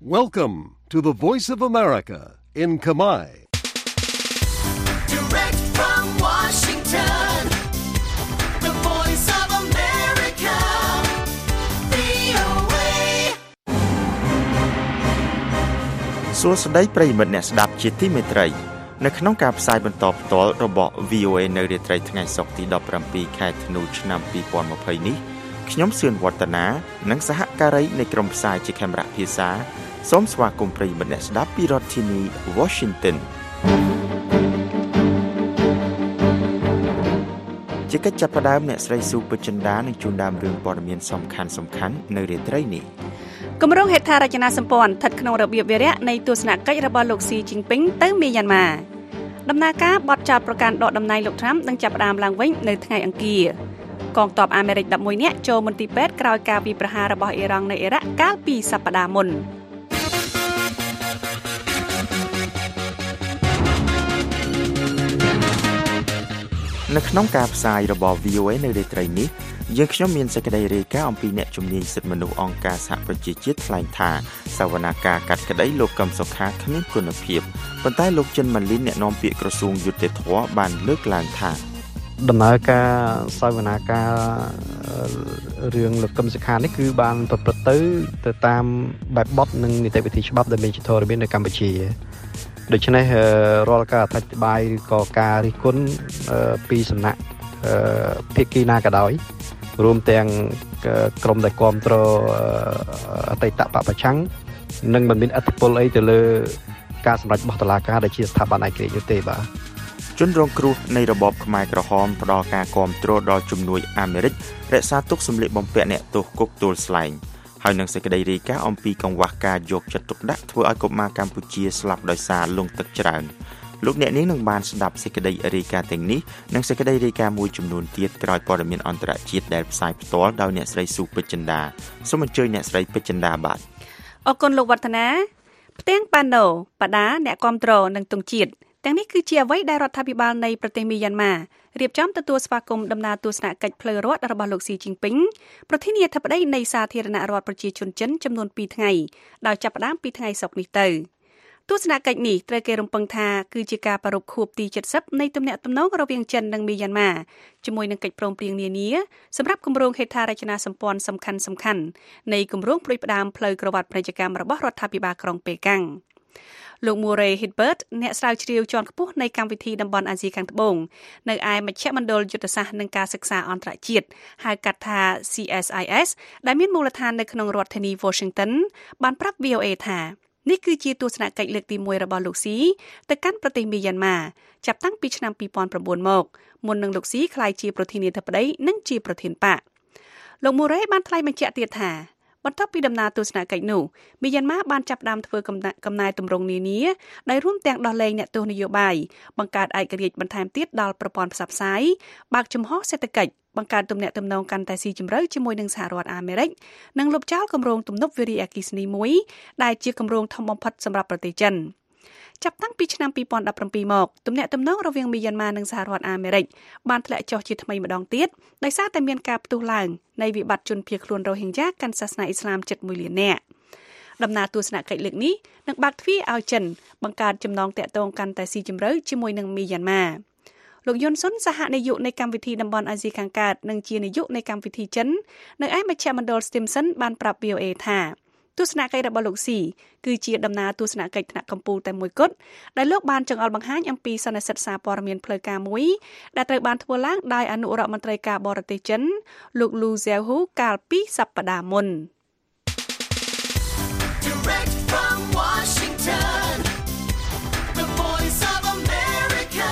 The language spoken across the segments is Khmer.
Welcome to the Voice of America in Khmer. Direct from Washington, the Voice of America, VOA. សួស្តីប្រិយមិត្តអ្នកស្ដាប់ជាទីមេត្រីនៅក្នុងការផ្សាយបន្តផ្ទាល់របស់ VOA នៅរាត្រីថ្ងៃសុក្រទី17ខែធ្នូឆ្នាំ2020នេះខ្ញុំសឿនវឌ្ឍនានិងសហការីនៃក្រុមផ្សាយជាខេមរៈភាសាសូមស្វាគមន៍ប្រិយមិត្តអ្នកស្ដាប់ពីរដ្ឋធានី Washington ជាកិច្ចចាប់ផ្ដើមអ្នកស្រីស៊ូពេជ្រចិន្តានឹងជូនដើមរឿងព័ត៌មានសំខាន់ៗនៅរាត្រីនេះគម្រោងហេដ្ឋារចនាសម្ព័ន្ធស្ថិតក្នុងរបៀបវារៈនៃទស្សនកិច្ចរបស់លោកស៊ីជីនពីងទៅមីយ៉ាន់ម៉ាដំណើរការបទចោទប្រកាន់ដកតំណែងលោកត្រាំនឹងចាប់ផ្ដើមឡើងវិញនៅថ្ងៃអង្គារកងទ័ពអាមេរិក11នាក់ចូលមន្ទីរពេទ្យក្រោយការវាយប្រហាររបស់អ៊ីរ៉ង់នៅអ៊ីរ៉ាក់កាលពីសប្តាហ៍មុននៅក្នុងការផ្សាយរបស់ VOA នៅរាត្រីនេះយើងខ្ញុំមានសេចក្តីរាយការណ៍អំពីអ្នកជំនាញសិទ្ធិមនុស្សអង្គការសហប្រជាជាតិថ្លែងថាសវនាការកាត់ក្តីលោកកឹមសុខាគ្មានគុណភាពប៉ុន្តែលោកចិនម៉ាលីនអ្នកនាំពាក្យក្រសួងយុតិធធម៌បានលើកឡើងថាដំណើរការសវនាការរឿងលោកកឹមសុខានេះគឺបានប្រព្រឹត្តទៅតាមបែបបទនិងនីតិវិធីច្បាប់ដែលមានជាធរមាននៅកម្ពុជាដូច្នេះរាល់ការអធិប្បាយឬក៏ការរិះគន់ពីសំណាក់ភាគីណាក៏ដោយរួមទាំងក្រុមដែលគ្រប់គ្រងអតីតបព្វប្រឆាំងនឹងមិនមានអធិបុលអីទៅលើការសម្រេចរបស់តុលាការដែលជាស្ថាប័នឯករាជ្យនោះទេបាទជនរងគ្រោះនៃរបបខ្មែរក្រហមផ្ដល់ការគាំទ្រដល់ជំនួយអាមេរិករក្សាទុកសម្លៀកបំពាក់អ្នកទោសគុកទួលស្លែងហើយនឹងសេចក្តីរាយការណ៍អំពីកង្វះការយកចិត្តទុកដាក់ធ្វើឲ្យកុមារកម្ពុជាស្លាប់ដោយសារលង់ទឹកច្រើនលោកអ្នកនាងនឹងបានស្ដាប់សេចក្តីរាយការណ៍ទាំងនេះនិងសេចក្តីរាយការណ៍មួយចំនួនទៀតក្រោយព័ត៌មានអន្តរជាតិដែលផ្សាយផ្ទាល់ដោយអ្នកស្រីស៊ូពេជ្រចិន្តាសូមអញ្ជើញអ្នកស្រីពេជ្រចិន្តាបាទអរគុណលោកវឌ្ឍនាផ្ទាំងប៉ាណូបដាអ្នកគាំទ្រនិងទង់ជាតិទាំងនេះគឺជាអ្វីដែលរដ្ឋាភិបាលនៃប្រទេសមីយ៉ាន់ម៉ារៀបចំទទួលស្វាគមន៍ដំណើរទស្សនកិច្ចផ្លូវរដ្ឋរបស់លោកស៊ីជីនពីងប្រធានាធិបតីនៃសាធារណរដ្ឋប្រជាជនចិនចំនួន2ថ្ងៃដោយចាប់ផ្ដើមពីថ្ងៃសុក្រនេះទៅទស្សនកិច្ចនេះត្រូវគេរំពឹងថាគឺជាការប្រារព្ធខួបទី70នៃទំនាក់ទំនងរវាងចិននិងមីយ៉ាន់ម៉ាជាមួយនឹងកិច្ចព្រមព្រៀងនានាសម្រាប់គម្រោងហេដ្ឋារចនាសម្ព័ន្ធសំខាន់ៗនៃគម្រោងផ្ដួចផ្ដើមផ្លូវក្រវ៉ាត់ពាណិជ្ជកម្មរបស់រដ្ឋាភិបាលក្រុងប៉េកាំងលោក Murray Hibbert អ្នកស្រាវជ្រាវជាន់ខ្ពស់នៃកម្មវិធីតំបន់អាស៊ីខាងត្បូងនៅឯមជ្ឈមណ្ឌលយុទ្ធសាស្ត្រនិងការសិក្សាអន្តរជាតិហៅកាត់ថា CSIS ដែលមានមូលដ្ឋាននៅក្នុងរដ្ឋធានី Washington បានប្រាប់ VOA ថានេះគឺជាទស្សនកិច្ចលើកទី1របស់លោកស៊ីទៅកាន់ប្រទេសមីយ៉ាន់ម៉ាចាប់តាំងពីឆ្នាំ2009មកមុននឹងលោកស៊ីក្លាយជាប្រធានាធិបតីនិងជាប្រធានបកលោក Murray បានថ្លែងបញ្ជាក់ទៀតថាបន្ទាប់ពីដំណើរទស្សនកិច្ចនោះមីយ៉ាន់ម៉ាបានចាប់ផ្ដើមធ្វើកំណែទម្រង់នានាដោយរួមទាំងដោះលែងអ្នកទោសនយោបាយបង្កើតឯករាជ្យបន្ថែមទៀតដល់ប្រព័ន្ធផ្សព្វផ្សាយបើកចំហសេដ្ឋកិច្ចបង្កើតទំនាក់ទំនងកាន់តែស៊ីជម្រៅជាមួយនឹងសហរដ្ឋអាមេរិកនិងលុបចោលគម្រោងទំនប់វារីអគ្គិសនីមួយដែលជាគម្រោងធំបំផុតសម្រាប់ប្រទេសចិនចាប់តាំងពីឆ្នាំ2017មកទំនាក់ទំនងរវាងមីយ៉ាន់ម៉ានិងសហរដ្ឋអាមេរិកបានធ្លាក់ចុះជាថ្មីម្ដងទៀតដោយសារតែមានការផ្ទុះឡើងនៃវិបត្តិជនភៀសខ្លួនរ៉ូហិញយ៉ាកាន់សាសនាអ៊ីស្លាមជិត1លាននាក់ដំណើរទស្សនកិច្ចលើកនេះនឹងបើកទ្វារឲ្យចិនបង្កើតចំណងតាក់ទងកាន់តែស៊ីជម្រៅជាមួយនឹងមីយ៉ាន់ម៉ាលោកយុនសុនសហនាយកនៃកម្មវិធីតំបន់អាស៊ីខាងកើតនិងជានាយកនៃកម្មវិធីចិននៅឯមជ្ឈមណ្ឌល Stimson បានប្រាប់ VOA ថាទស្សនកិច្ចរបស់លោកស៊ីគឺជាដំណើរទស្សនកិច្ចថ្នាក់កម្ពុជាតែមួយគត់ដែលលោកបានចង្អុលបង្ហាញអំពីសន្និសីទសារព័ត៌មានផ្លូវការមួយដែលត្រូវបានធ្វើឡើងដោយអនុរដ្ឋមន្ត្រីការបរទេសចិនលោក Lu Zhihu កាលពីសប្តាហ៍មុន Direct from Washington, the Voice of America,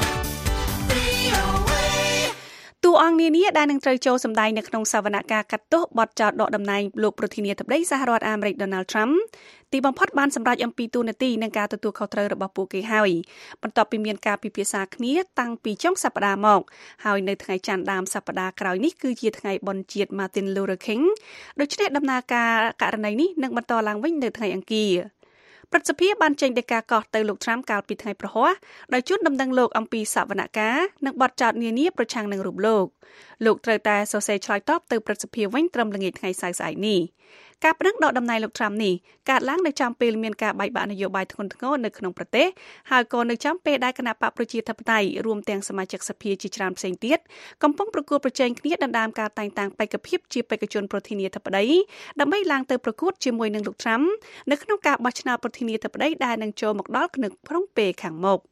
VOA. តួអង្គនានាដែលនឹងត្រូវចូលសម្ដែងនៅក្នុងសវនកម្មកាត់ទោសបទចោទដកតំណែងលោកប្រធានាធិបតីសហរដ្ឋអាមេរិក Donald Trump ទីបំផុតបានសម្រេចអំពីទូនាទីនិងការទទួលខុសត្រូវរបស់ពួកគេហើយបន្ទាប់ពីមានការពិភាក្សាគ្នាតាំងពីចុងសប្តាហ៍មកហើយនៅថ្ងៃច័ន្ទដើមសប្តាហ៍ក្រោយនេះគឺជាថ្ងៃបុណ្យជាតិ Martin Luther King ដូច្នេះដំណើរការករណីនេះនឹងបន្តឡើងវិញនៅថ្ងៃអង្គារព្រឹទ្ធសភាបានចេញដីកាកោះទៅលោកត្រាំកាលពីថ្ងៃប្រហ័សដោយជូនដំណឹងលោកអំពីសវនកម្មនិងបទចោទនានាប្រឆាំងនឹងរូបលោកត្រូវតែសរសេរឆ្លើយតបទៅព្រឹទ្ធសភាវិញត្រឹមល្ងាចថ្ងៃសៅរ៍ស្អែកនេះការប្តឹងដកដំណែងលោក Trump នេះកើតឡើងនៅចំពេលមានការបែកបាក់នយោបាយធ្ងន់ធ្ងរនៅក្នុងប្រទេសហើយក៏នៅចំពេលដែលគណៈបកប្រជាធិបតេយ្យរួមទាំងសមាជិកសភាជាច្រើនផ្សេងទៀតកំពុងប្រគល់ប្រជែងគ្នាដណ្ដើមការតែងតាំងបេក្ខភាពជាបេក្ខជនប្រធានាធិបតីដើម្បីឡើងទៅប្រកួតជាមួយនឹងលោក Trump នៅក្នុងការបោះឆ្នោតប្រធានាធិបតីដែលនឹងចូលមកដល់ក្នុងពេលខាងមុខ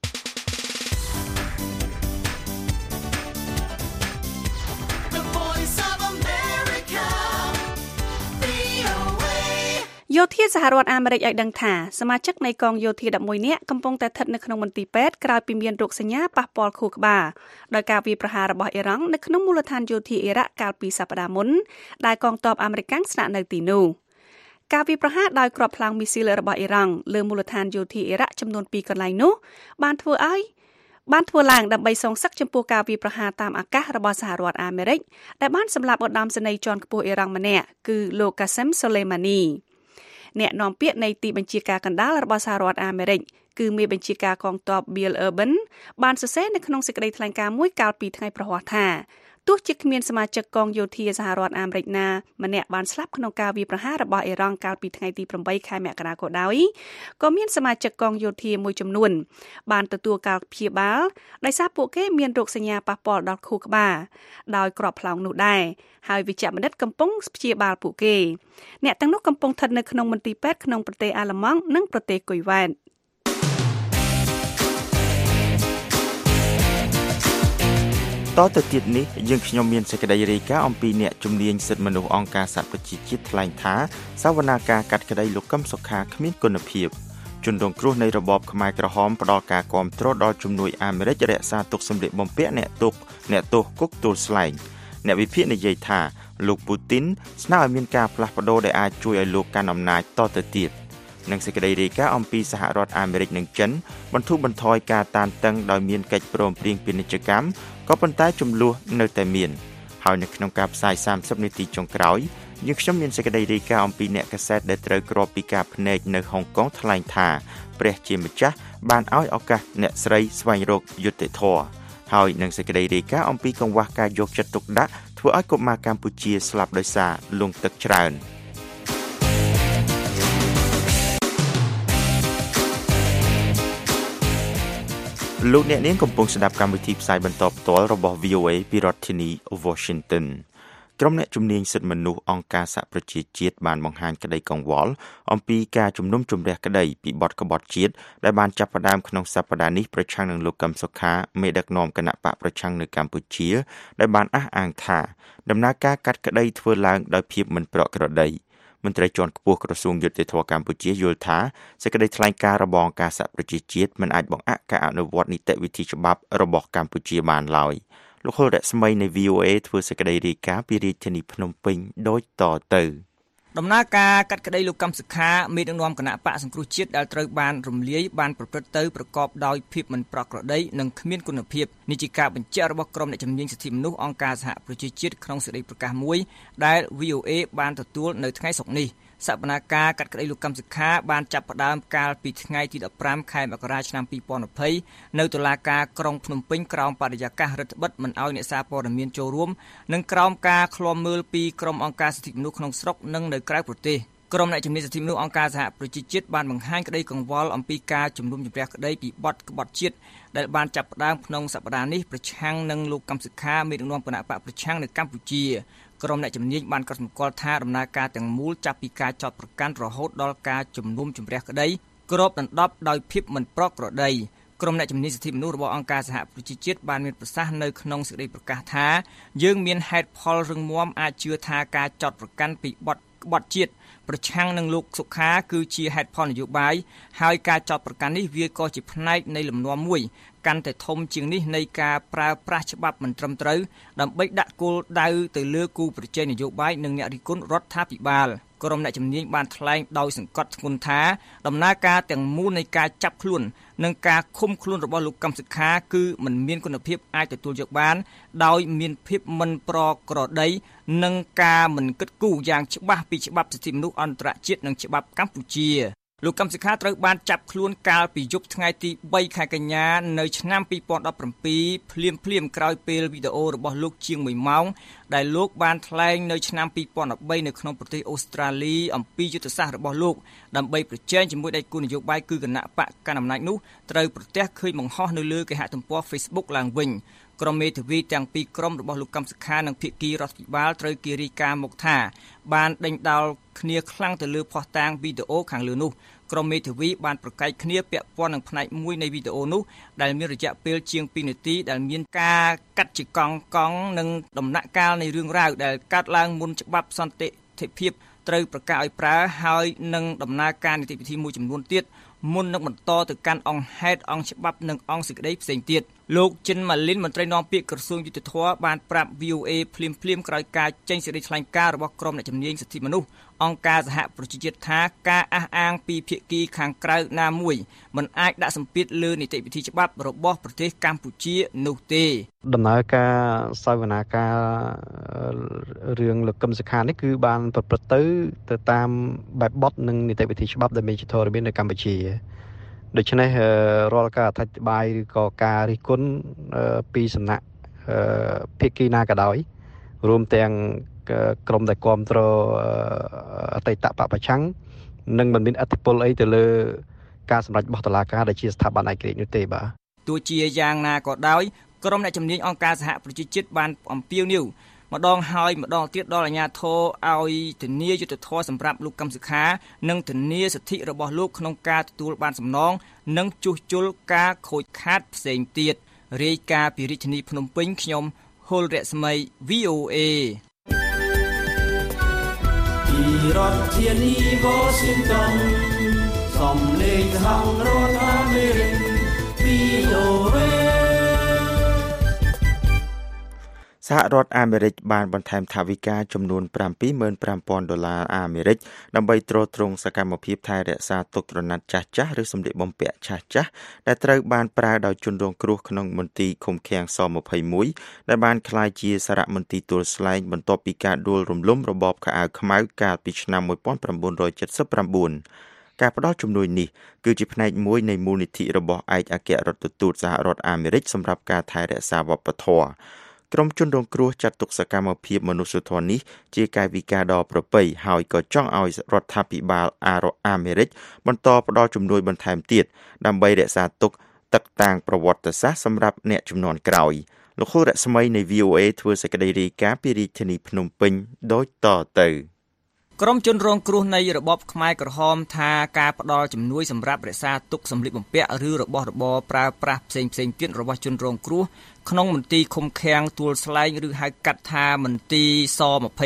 យោធាសហរដ្ឋអាមេរិកឲ្យដឹងថាសមាជិកនៃកងយោធា11នាក់កំពុងតែស្ថិតនៅក្នុងមន្ទីរពេទ្យក្រោយពីមានរោគសញ្ញាប៉ះពាល់ខួរក្បាលដោយការវាយប្រហាររបស់អ៊ីរ៉ង់នៅក្នុងមូលដ្ឋានយោធាអ៊ីរ៉ាក់កាលពីសប្តាហ៍មុនដែលកងទ័ពអាមេរិកស្នាក់នៅទីនោះការវាយប្រហារដោយគ្រាប់ផ្លាំងមីស៊ីលរបស់អ៊ីរ៉ង់លើមូលដ្ឋានយោធាអ៊ីរ៉ាក់ចំនួន2កន្លែងនោះបានធ្វើឡើងដើម្បីសងសឹកចំពោះការវាយប្រហារតាមអាកាសរបស់សហរដ្ឋអាមេរិកដែលបានសម្លាប់ឧត្តមសេនីយ៍ជាន់ខ្ពស់អ៊ីរ៉ង់ម្នាក់គឺលោក Qasem Soleimani អ្នកនាំពាក្យនៃទីបញ្ជាការកណ្ដាលរបស់សហរដ្ឋអាមេរិកគឺមេបញ្ជាការកងទ័ព Bill Urban បានសរសេរនៅក្នុងសេចក្តីថ្លែងការណ៍មួយកាលពីថ្ងៃប្រហ័សថាទោះជាគ្មានសមាជិកកងយោធាសហរដ្ឋអាមេរិកណាម្នាក់បានស្លាប់ក្នុងការវាយប្រហាររបស់អ៊ីរ៉ង់កាលពីថ្ងៃទី8ខែមករាក៏ដោយក៏មានសមាជិកកងយោធាមួយចំនួនបានទទួលការព្យាបាលដោយសារពួកគេមានរោគសញ្ញាប៉ះពាល់ដល់ខួរក្បាលដោយគ្រាប់ផ្លោងនោះដែរហើយវិជ្ជបណ្ឌិតកំពុងព្យាបាលពួកគេអ្នកទាំងនោះកំពុងស្ថិតនៅក្នុងមន្ទីរពេទ្យក្នុងប្រទេសអាល្លឺម៉ង់និងប្រទេសគុយវ៉ាតតទៅទៀតនេះយើងខ្ញុំមានសេចក្តីរាយការណ៍អំពីអ្នកជំនាញសិទ្ធិមនុស្សអង្គការសហប្រជាជាតិថ្លែងថាសវនាការកាត់ក្តីលោកកឹមសុខាគ្មានគុណភាពជនរងគ្រោះនៃរបបខ្មែរក្រហមផ្ដល់ការគាំទ្រដល់ជំនួយអាមេរិករក្សាទុកសម្ភារបំពាក់អ្នកទោសគុកទល់ស្លែងអ្នកវិភាគនិយាយថាលោកពូទីនស្នើឲ្យមានការផ្លាស់ប្ដូរដែលអាចជួយឲ្យលោកកាន់អំណាចតទៅទៀតនិងសេចក្តីរាយការណ៍អំពីសហរដ្ឋអាមេរិកនិងចិនបន្ធូរបន្ថយការតានតឹងដោយមានកិច្ចព្រមព្រៀងពាណិជ្ជកម្មក៏ប៉ុន្តែចំនួននៅតែមានហើយនៅក្នុងការផ្សាយ30នាទីចុងក្រោយយើងខ្ញុំមានសេចក្តីរាយការណ៍អំពីអ្នកកាសែតដែលត្រូវគ្រាប់ពីការភ្នែកនៅហុងកុងថ្លែងថាព្រះជាម្ចាស់បានឲ្យឱកាសអ្នកស្រីស្វែងរកយុត្តិធម៌ហើយនឹងសេចក្តីរាយការណ៍អំពីកង្វះការយកចិត្តទុកដាក់ធ្វើឲ្យកុមារកម្ពុជាស្លាប់ដោយសារលង់ទឹកច្រើនលោកអ្នកនាងកំពុងស្ដាប់កម្មវិធីផ្សាយបន្តផ្ទាល់របស់ VOA ពីរដ្ឋធានី Washington ក្រុមអ្នកជំនាញសិទ្ធិមនុស្សអង្គការសហប្រជាជាតិបានបង្ហាញក្តីកង្វល់អំពីការជំនុំជម្រះក្តីពីបទក្បត់ជាតិដែលបានចាប់ផ្ដើមក្នុងសប្តាហ៍នេះប្រឆាំងនឹងលោកកឹមសុខាមេដឹកនាំគណៈបកប្រឆាំងនៅកម្ពុជាដែលបានអះអាងថាដំណើរការកាត់ក្តីធ្វើឡើងដោយភាពមិនប្រក្រតីមន្ត្រីជាន់ខ្ពស់ក្រសួងយុតិធម៌កម្ពុជាយល់ថាសេចក្តីថ្លែងការណ៍របស់អង្គការសហប្រជាជាតិមិនអាចបង្អាក់ការអនុវត្តនីតិវិធីច្បាប់របស់កម្ពុជាបានឡើយលោកហុលរស្មីនៃ VOA ធ្វើសេចក្តីរាយការណ៍ពីរាជធានីភ្នំពេញដូចតទៅដំណើរការកាត់ក្តីលោកកឹមសុខាមេដឹកនាំគណៈបកសង្គ្រោះជាតិដែលត្រូវបានរំលាយបានប្រព្រឹត្តទៅប្រកបដោយភាពមិនប្រក្រតីនិងគ្មានគុណភាពនេះជាការបញ្ជាក់របស់ក្រុមអ្នកជំនាញសិទ្ធិមនុស្សអង្គការសហប្រជាជាតិក្នុងសេចក្តីប្រកាសមួយដែល VOA បានទទួលនៅថ្ងៃសុក្រនេះសកម្មភាពកាត់ក្តីលោកកឹមសុខាបានចាប់ផ្ដើមកាលពីថ្ងៃទី15ខែមករាឆ្នាំ2020នៅតុលាការក្រុងភ្នំពេញក្រោមបរិយាកាសរដ្ឋបិទមិនឲ្យអ្នកសារព័ត៌មានចូលរួមនិងក្រោមការឃ្លាំមើលពីក្រុមអង្គការសិទ្ធិមនុស្សក្នុងស្រុកនិងនៅក្រៅប្រទេសក្រុមអ្នកជំនាញសិទ្ធិមនុស្សអង្គការសហប្រជាជាតិបានបង្ហាញក្តីកង្វល់អំពីការជំនុំជម្រះក្តីពីបទក្បត់ជាតិដែលបានចាប់ផ្ដើមក្នុងសប្តាហ៍នេះប្រឆាំងនឹងលោកកឹមសុខាមេដឹកនាំគណៈបកប្រឆាំងនៅកម្ពុជាក្រុមអ្នកជំនាញបានកត់សម្គាល់ថាដំណើរការទាំងមូលចាប់ពីការចោទប្រកាន់រហូតដល់ការជំនុំជម្រះក្តីគ្របដណ្ដប់ដោយភាពមិនប្រក្រតីក្រុមអ្នកជំនាញសិទ្ធិមនុស្សរបស់អង្គការសហប្រជាជាតិបានមានប្រសាសន៍នៅក្នុងសេចក្តីប្រកាសថាយើងមានហេតុផលរឹងមាំអាចជឿថាការចោទប្រកាន់ពីបទក្បត់ជាតិប្រឆាំងនឹងលោកសុខាគឺជាហេតុផលនយោបាយហើយការចោទប្រកាន់នេះវាក៏ជាផ្នែកនៃលំនាំមួយកាន់តែធំជាងនេះនៃការប្រើប្រាស់ច្បាប់មិនត្រឹមត្រូវដើម្បីដាក់គោលដៅទៅលើគូប្រជែងនយោបាយនិងអ្នករិះគន់រដ្ឋាភិបាលក្រុមអ្នកជំនាញបានថ្លែងដោយសង្កត់ធ្ងន់ថាដំណើរការទាំងមូលនៃការចាប់ខ្លួននិងការឃុំខ្លួនរបស់លោកកឹមសុខាគឺមិនមានគុណភាពអាចទទួលយកបានដោយមានភាពមិនប្រក្រតីនិងការមិនគិតគូរយ៉ាងច្បាស់ពីច្បាប់សិទ្ធិមនុស្សអន្តរជាតិនិងច្បាប់កម្ពុជាលោកកឹមសុខាត្រូវបានចាប់ខ្លួនកាលពីយប់ថ្ងៃទី3ខែកញ្ញានៅឆ្នាំ2017ភ្លាមក្រោយពេលវីដេអូរបស់លោកជាង1ម៉ោងដែលលោកបានថ្លែងនៅឆ្នាំ2013នៅក្នុងប្រទេសអូស្ត្រាលីអំពីយុទ្ធសាស្ត្ររបស់លោកដើម្បីប្រជែងជាមួយដៃគូនយោបាយគឺគណៈបកកណ្ដាលអំណាចនោះត្រូវប្រទះឃើញបង្ហោះនៅលើគេហទំព័រ Facebook ឡើងវិញក្រុមមេធាវីទាំងពីរក្រុមរបស់លោកកឹមសុខានិងភាគីរដ្ឋាភិបាលត្រូវគេរាយការណ៍មកថាបានដេញដោលគ្នាខ្លាំងទៅលើភស្តុតាងវីដេអូខាងលើនោះក្រុមមេធាវីបានប្រកែកគ្នាពាក់ព័ន្ធនឹងផ្នែកមួយនៃវីដេអូនោះដែលមានរយៈពេលជាង2នាទីដែលមានការកាត់ជាកង់និងដំណាក់កាលនៃរឿងរ៉ាវដែលកើតឡើងមុនច្បាប់សន្តិភាពត្រូវប្រកាសឲ្យប្រើហើយនឹងដំណើរការនីតិវិធីមួយចំនួនទៀតមុននឹងបន្តទៅកាន់អង្គហេតុអង្គច្បាប់និងអង្គសេចក្តីផ្សេងទៀតលោកចិនម៉ាលីនមន្ត្រីនាំពាក្យក្រសួងយុទ្ធភ័ពបានប្រាប់ VOA ភ្លាមក្រោយការចេញសេចក្តីថ្លែងការណ៍របស់ក្រុមអ្នកជំនាញសិទ្ធិមនុស្សអង្គការសហប្រជាជាតិថាការអះអាងពីភាគីខាងក្រៅណាមួយមិនអាចដាក់សម្ពាធលើនីតិវិធីច្បាប់របស់ប្រទេសកម្ពុជានោះទេដំណើរការសវនាការរឿងលោកកឹមសុខានេះគឺបានប្រព្រឹត្តទៅតាមបែបបទនិងនីតិវិធីច្បាប់ដែលមានជាធរមាននៅកម្ពុជាដូច្នេះរាល់ការអធិប្បាយឬក៏ការរិះគន់ពីសំណាក់ភាគីណាក៏ដោយរួមទាំងក្រុមដែលគ្រប់គ្រងអតីតបពប្រឆាំងនឹងមិនមានអធិបុលអីទៅលើការសម្រេចរបស់តុលាការដែលជាស្ថាប័នឯករាជ្យនោះទេបាទទោះជាយ៉ាងណាក៏ដោយក្រុមអ្នកជំនាញអង្គការសហប្រជាជាតិបានអំពាវនាវម្ដងហើយម្ដងទៀតដល់អាជ្ញាធរឲ្យធានាយុត្តិធម៌សម្រាប់លោកកឹមសុខានិងធានាសិទ្ធិរបស់លោកក្នុងការទទួលបានសំណងនិងជួសជុលការខូចខាតផ្សេងទៀតរាយការណ៍ពីរាជធានីភ្នំពេញខ្ញុំហុលរស្មី VOA ពីរដ្ឋធានី Washington សំឡេងហៅរដ្ឋអាមេរិក VOA សហរដ្ឋអាមេរិកបានបន្ថែមថវិកាចំនួន$75,000អាមេរិកដើម្បីទ្រទ្រង់សកម្មភាពថែរក្សាទុកក្រណាត់ចាស់ៗឬសម្លៀកបំពាក់ចាស់ៗដែលត្រូវបានប្រើដោយជនរងគ្រោះក្នុងមន្ទីរឃុំឃាំងស21ដែលបានក្លាយជាសារមន្ទីរទួលស្លែងបន្ទាប់ពីការដួលរំលំរបបខោអាវខ្មៅកាលពីឆ្នាំ1979ការផ្តល់ជំនួយនេះគឺជាផ្នែកមួយនៃមូលនិធិរបស់ឯកអគ្គរដ្ឋទូតសហរដ្ឋអាមេរិកសម្រាប់ការថែរក្សាវប្បធម៌ក្រុមជនរងគ្រោះចាត់ទុកសកម្មភាពមនុស្សធម៌នេះជាកាយវិការដ៏ប្រពៃហើយក៏ចង់ឲ្យរដ្ឋាភិបាលអាមេរិកបន្តផ្តល់ជំនួយបន្ថែមទៀតដើម្បីរក្សាទុកទឹកតាំងប្រវត្តិសាស្ត្រសម្រាប់អ្នកជំនាន់ក្រោយលោកហុលរស្មីនៃ VOA ធ្វើសេចក្តីរាយការណ៍ពីរាជធានីភ្នំពេញដូចតទៅក្រុមជនរងគ្រោះនៃរបបខ្មែរក្រហមថាការផ្ដល់ជំនួយសម្រាប់រក្សាទុកសម្លៀកបំពាក់ឬរបស់របរប្រើប្រាស់ផ្សេងទៀតរបស់ជនរងគ្រោះក្នុងមន្ទីរឃុំឃាំងទួលស្លែងឬហៅកាត់ថាមន្ទីរស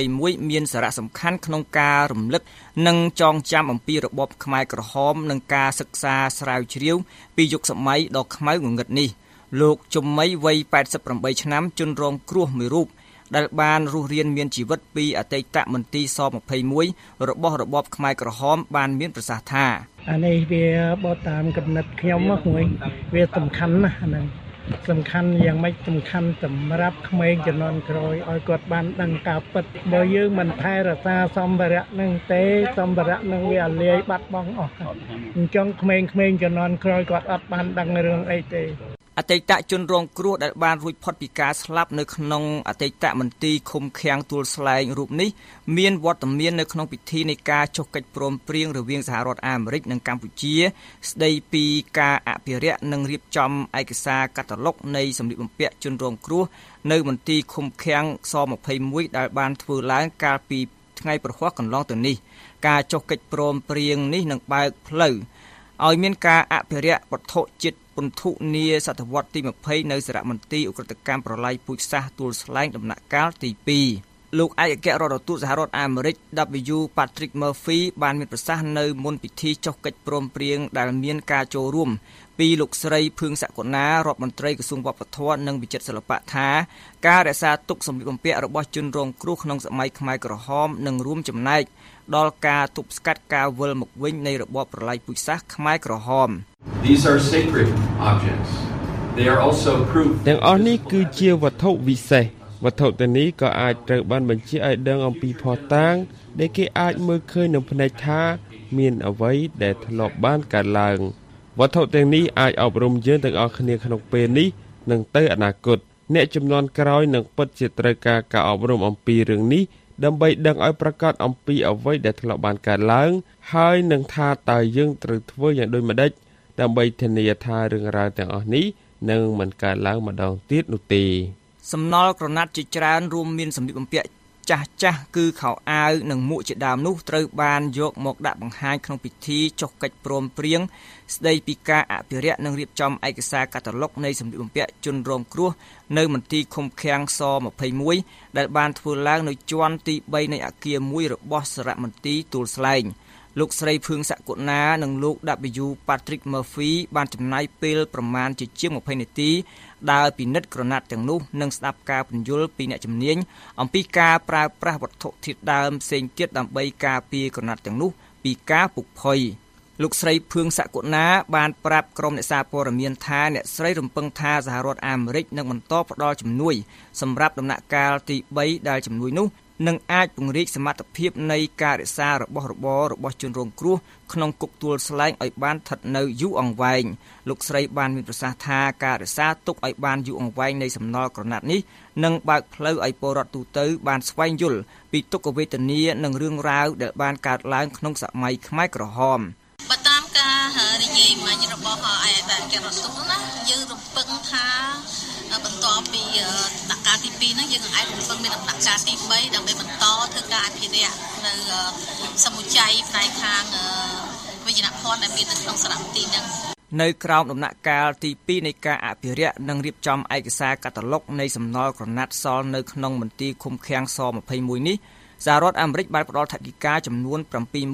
21មានសារៈសំខាន់ក្នុងការរំលឹកនិងចងចាំអំពីរបបខ្មែរក្រហមនិងការសិក្សាស្រាវជ្រាវពីយុគសម័យដ៏ខ្មៅងងឹតនេះលោកជំមីវ័យ88ឆ្នាំជនរងគ្រោះមួយរូបដែលបានរស់រានមានជីវិតពីអតីតមន្ទីរស21របស់របបខ្មែរក្រហមបានមានប្រសាសន៍ថាអានេះវាបត់តាមកំណត់ខ្ញុំមកមួយវាសំខាន់ណាស់អាហ្នឹងសំខាន់យ៉ាងម៉េចសំខាន់សម្រាប់ក្មេងជំនាន់ក្រោយឲ្យគាត់បានដឹងការពិតបើយើងមិនថែរក្សាសម្ភារៈនឹងទេសម្ភារៈនឹងវាលាយបាត់បង់អស់អញ្ចឹងក្មេងជំនាន់ក្រោយគាត់អត់បានដឹងរឿងអីទេអតីតជនរងគ្រោះដែលបានរួចផុតពីការស្លាប់នៅក្នុងអតីតមន្ទីរឃុំឃាំងទួលស្លែងរូបនេះមានវត្តមាននៅក្នុងពិធីនៃការចុះកិច្ចព្រមព្រៀងរវាងសហរដ្ឋអាមេរិកនិងកម្ពុជាស្ដីពីការអភិរក្សនិងរៀបចំឯកសារកាតាឡុកនៃសម្លៀកបំពាក់ជនរងគ្រោះនៅមន្ទីរឃុំឃាំងស21ដែលបានធ្វើឡើងកាលពីថ្ងៃប្រហ័សកន្លងទៅនេះការចុះកិច្ចព្រមព្រៀងនេះនឹងបើកផ្លូវឲ្យមានការអភិរក្សវត្ថុជាតិពន្ធុនាសតវត្សទី20នៅសារមន្ទីរឧក្រិដ្ឋកម្មប្រល័យពូជសាសន៍ទួលស្លែងដំណាក់កាលទី2លោកឯកអគ្គរដ្ឋទូតសហរដ្ឋអាមេរិក W Patrick Murphy បានមានប្រសាសន៍នៅមុនពិធីចុះកិច្ចព្រមព្រៀងដែលមានការចូលរួមពីលោកស្រីភឿងសក្កណារដ្ឋមន្ត្រីក្រសួងវប្បធម៌និងវិចិត្រសិល្បៈថាការរក្សាទុកសម្លៀកបំពាក់របស់ជនរងគ្រោះក្នុងសម័យខ្មែរក្រហមនឹងរួមចំណែកដល់ការទប់ស្កាត់ការវិលមកវិញនៃរបបប្រល័យពូជសាសន៍ខ្មែរក្រហម These are sacred objects. They are also proof. ទាំងអស់នេះគឺជាវត្ថុវិសេសវត្ថុទាំងនេះក៏អាចត្រូវបានបញ្ជាក់ឲ្យដឹងអំពីភស្តុតាងដែលគេអាចមើលឃើញនឹងភ្នែកថាមានអ្វីដែលធ្លាប់បានកើតឡើងវត្ថុទាំងនេះអាចអប់រំយើងទាំងអស់គ្នាក្នុងពេលនេះនិងទៅអនាគតអ្នកជំនាន់ក្រោយនឹងពិតជាត្រូវការការអប់រំអំពីរឿងនេះដើម្បីដឹងឲ្យប្រកាសអំពីអ្វីដែលធ្លាប់បានកើតឡើងហើយនឹងថាតើយើងត្រូវធ្វើយ៉ាងដូចម្តេចដើម្បីធានាថារឿងរ៉ាវទាំងអស់នេះនឹងមិនកើតឡើងម្ដងទៀតនោះទេសំណល់ក្រណាត់ជាច្រើនរួមមានសម្លៀកបំពាក់ចាស់គឺខោអាវនិងមួកជាដើមនោះត្រូវបានយកមកដាក់បង្ហាញក្នុងពិធីចុះកិច្ចព្រមព្រៀងស្ដីពីការអភិរក្សនិងរៀបចំឯកសារកាតាឡុកនៃសម្លៀកបំពាក់ជនរងគ្រោះនៅមន្ទីរឃុំឃាំងស21ដែលបានធ្វើឡើងនៅជាន់ទី3នៃអគារមួយរបស់សារមន្ទីរទួលស្លែងលោកស្រីភឿងសកុណានិងលោក W Patrick Murphy បានចំណាយពេលប្រមាណជាជាង20នាទីដើរពិនិត្យក្រណាត់ទាំងនោះនិងស្ដាប់ការពន្យល់ពីអ្នកជំនាញអំពីការប្រើប្រាស់វត្ថុធាតុដើមផ្សេងទៀតដើម្បីការពារក្រណាត់ទាំងនោះពីការពុកផុយលោកស្រីភឿងសកុណាបានប្រាប់ក្រុមអ្នកសារព័ត៌មានថាអ្នកស្រីរំពឹងថាសហរដ្ឋអាមេរិកនឹងបន្តផ្តល់ជំនួយសម្រាប់ដំណាក់កាលទី3ដែលជំនួយនោះនឹងអាចពង្រីកសមត្ថភាពនៃការរក្សារបស់របររបស់ជនរងគ្រោះក្នុងគុកទួលស្លែងឲ្យបានស្ថិតនៅយូរអង្វែងលោកស្រីបានមានប្រសាសន៍ថាការរក្សាទុកឲ្យបានយូរអង្វែងនៃសំណល់ក្រណាត់នេះនឹងបើកផ្លូវឲ្យពលរដ្ឋទូទៅបានស្វែងយល់ពីទុក្ខវេទនានិងរឿងរ៉ាវដែលបានកើតឡើងក្នុងសម័យខ្មែរក្រហមបើតាមការនិយាយមិញរបស់ឯកអគ្គរដ្ឋទូតណាយើងរំពឹងថាបន្ទាប់ពីដំណាក់កាលទី2ហ្នឹងយើងនឹងអាចរំពឹងមានដំណាក់កាលទី3ដើម្បីបន្តធ្វើការអភិរក្សនៅសមុជ័យផ្នែកខាងវិញ្ញាណភ័ណ្ឌដែលមាននៅក្នុងសារមន្ទីរហ្នឹងនៅក្រោមដំណាក់កាលទី2នៃការអភិរក្សនិងរៀបចំឯកសារកាតាឡុកនៃសំណល់ក្រណាត់សល់នៅក្នុងមន្ទីរឃុំឃាំងស21នេះសហរដ្ឋអាមេរិកបានផ្តល់ថវិកាចំនួន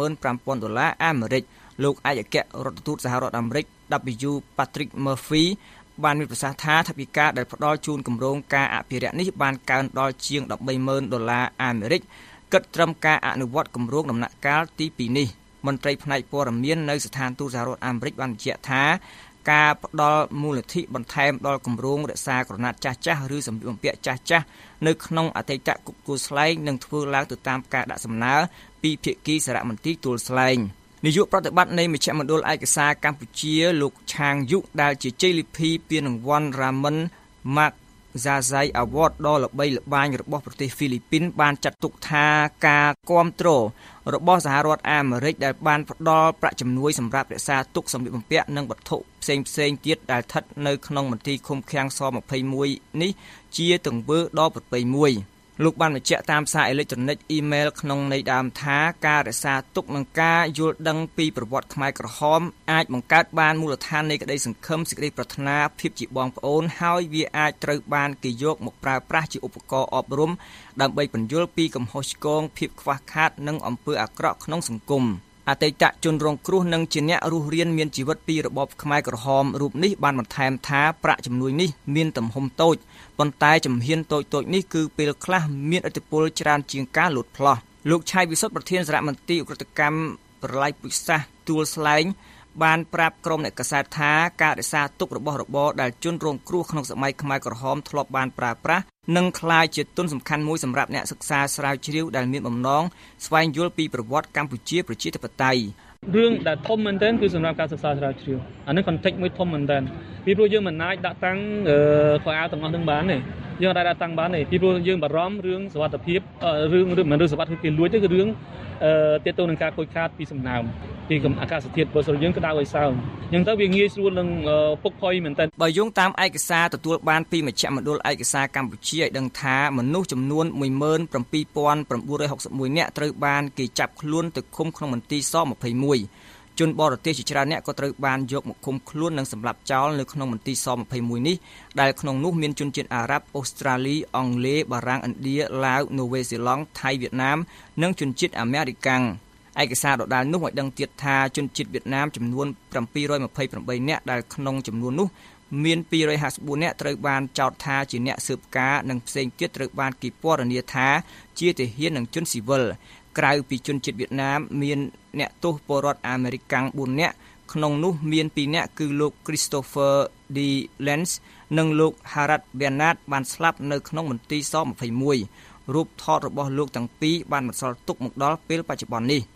$75,000អាមេរិកលោកឯកអគ្គរដ្ឋទូតសហរដ្ឋអាមេរិក W Patrick Murphy បានមានប្រសាសន៍ថាថវិកាដែលផ្ដល់ជូនគម្រោងការអភិរក្សនេះបានកើនដល់ជាង$13,000អាមេរិកគិតត្រឹមការអនុវត្តគម្រោងដំណាក់កាលទី2នេះមន្ត្រីផ្នែកព័ត៌មាននៅស្ថានទូតសហរដ្ឋអាមេរិកបានបញ្ជាក់ថាការផ្ដល់មូលនិធិបន្ថែមដល់គម្រោងរក្សាក្រណាត់ចាស់ៗឬសម្លៀកបំពាក់ចាស់ៗនៅក្នុងអតីតគុកទួលស្លែងនឹងធ្វើឡើងទៅតាមការដាក់សំណើពីភាគីសារមន្ទីរទួលស្លែងនាយកប្រតិបត្តិនៃមជ្ឈមណ្ឌលឯកសារកម្ពុជាលោកឆាងយុដែលជាជ័យលាភីពានរង្វាន់ Ramon Magsaysay Award ដ៏ល្បីល្បាញរបស់ប្រទេសហ្វីលីពីនបានចាត់ទុកថាការគាំទ្ររបស់សហរដ្ឋអាមេរិកដែលបានផ្ដល់ប្រាក់ជំនួយសម្រាប់រក្សាទុកសម្លៀកបំពាក់និងវត្ថុផ្សេងៗទៀតដែលស្ថិតនៅក្នុងមន្ទីរឃុំឃាំងស21នេះជាទង្វើដ៏ប្រពៃមួយលោកបានបញ្ជាក់តាមសារអេឡិចត្រូនិកអ៊ីមែលក្នុងន័យដើមថាការរក្សាទុកនិងការយល់ដឹងពីប្រវត្តិខ្មែរក្រហមអាចបង្កើតបានមូលដ្ឋាននៃក្តីសង្ឃឹមសេចក្តីប្រាថ្នាភាពជាបងប្អូនហើយវាអាចត្រូវបានគេយកមកប្រើប្រាស់ជាឧបករណ៍អប់រំដើម្បីពន្យល់ពីកំហុសឆ្គងភាពខ្វះខាតនិងអំពើអាក្រក់ក្នុងសង្គមអតីតជនរងគ្រោះនិងជាអ្នករស់រានមានជីវិតពីរបបខ្មែរក្រហមរូបនេះបានបន្ថែមថាប្រាក់ជំនួយនេះមានទំហំតូចប៉ុន្តែជំហានតូចៗនេះគឺពេលខ្លះមានឥទ្ធិពលច្រើនជាងការលូតផ្លោះលោកឆៃវិសុទ្ធប្រធានសារមន្ទីរឧក្រិដ្ឋកម្មប្រល័យពូជសាសន៍ទួលស្លែងបានប្រាប់ក្រុមអ្នកកាសែតថាការរក្សាទុករបស់របរដែលជនរងគ្រោះក្នុងសម័យខ្មែរក្រហមធ្លាប់បានប្រើប្រាស់នឹងក្លាយជាទុនសំខាន់មួយសម្រាប់អ្នកសិក្សាស្រាវជ្រាវដែលមានបំណងស្វែងយល់ពីប្រវត្តិកម្ពុជាប្រជាធិបតេយ្យរឿងដែលធំមែនទែនគឺសម្រាប់ការសិក្សាស្រាវជ្រាវអានេះ context មួយធំមែនទែនពីព្រោះយើងមិនអាចដាក់តាំងខោអាវទាំងអស់នឹងបានទេយើងអាចដាក់តាំងបានទេពីព្រោះយើងបារម្ភរឿងសុវត្ថិភាពរឿងមិនរឿងសុវត្ថិភាពគេលួចទេគឺរឿងទាក់ទងនឹងការខូចខាតពីសំណើមពីអាកាសធាតុពលរដ្ឋយើងក្តៅឲ្យសើមអញ្ចឹងទៅវាងាយស្រួលនឹងពុកផុយមែនទែនបើយោងតាមឯកសារទទួលបានពីមជ្ឈមណ្ឌលឯកសារកម្ពុជាឲ្យដឹងថាមនុស្សចំនួន17961 នាក់ត្រូវបានគេចាប់ខ្លួនទៅឃុំក្នុងមន្ទីរស21ជនបរទេសជាច្រើនអ្នកក៏ត្រូវបានយកមកឃុំខ្លួននិងសម្លាប់ចោលនៅក្នុងមន្ទីរស21នេះដែលក្នុងនោះមានជនជាតិអារ៉ាប់អូស្ត្រាលីអង់គ្លេសបារាំងឥណ្ឌាឡាវនូវេសេឡង់ថៃវៀតណាមនិងជនជាតិអាមេរិកាំងឯកសារដដែលនោះឲ្យដឹងទៀតថាជនជាតិវៀតណាមចំនួន728នាក់ដែលក្នុងចំនួននោះមាន254នាក់ត្រូវបានចោទថាជាអ្នកស៊ើបការនិងផ្សេងទៀតត្រូវបានគេពណ៌នាថាជាទាហាននិងជនស៊ីវិលក្រៅពីជនជាតិវៀតណាមមានអ្នកទោសពលរដ្ឋអាមេរិកាំង4នាក់ក្នុងនោះមាន2នាក់គឺលោក Christopher D. Lenz និងលោក Harad Bernard បានស្លាប់នៅក្នុងមន្ទីរស21រូបថតរបស់លោកទាំងពីរបានបន្សល់ទុកមកដល់ពេលបច្ចុប្បន្ននេះ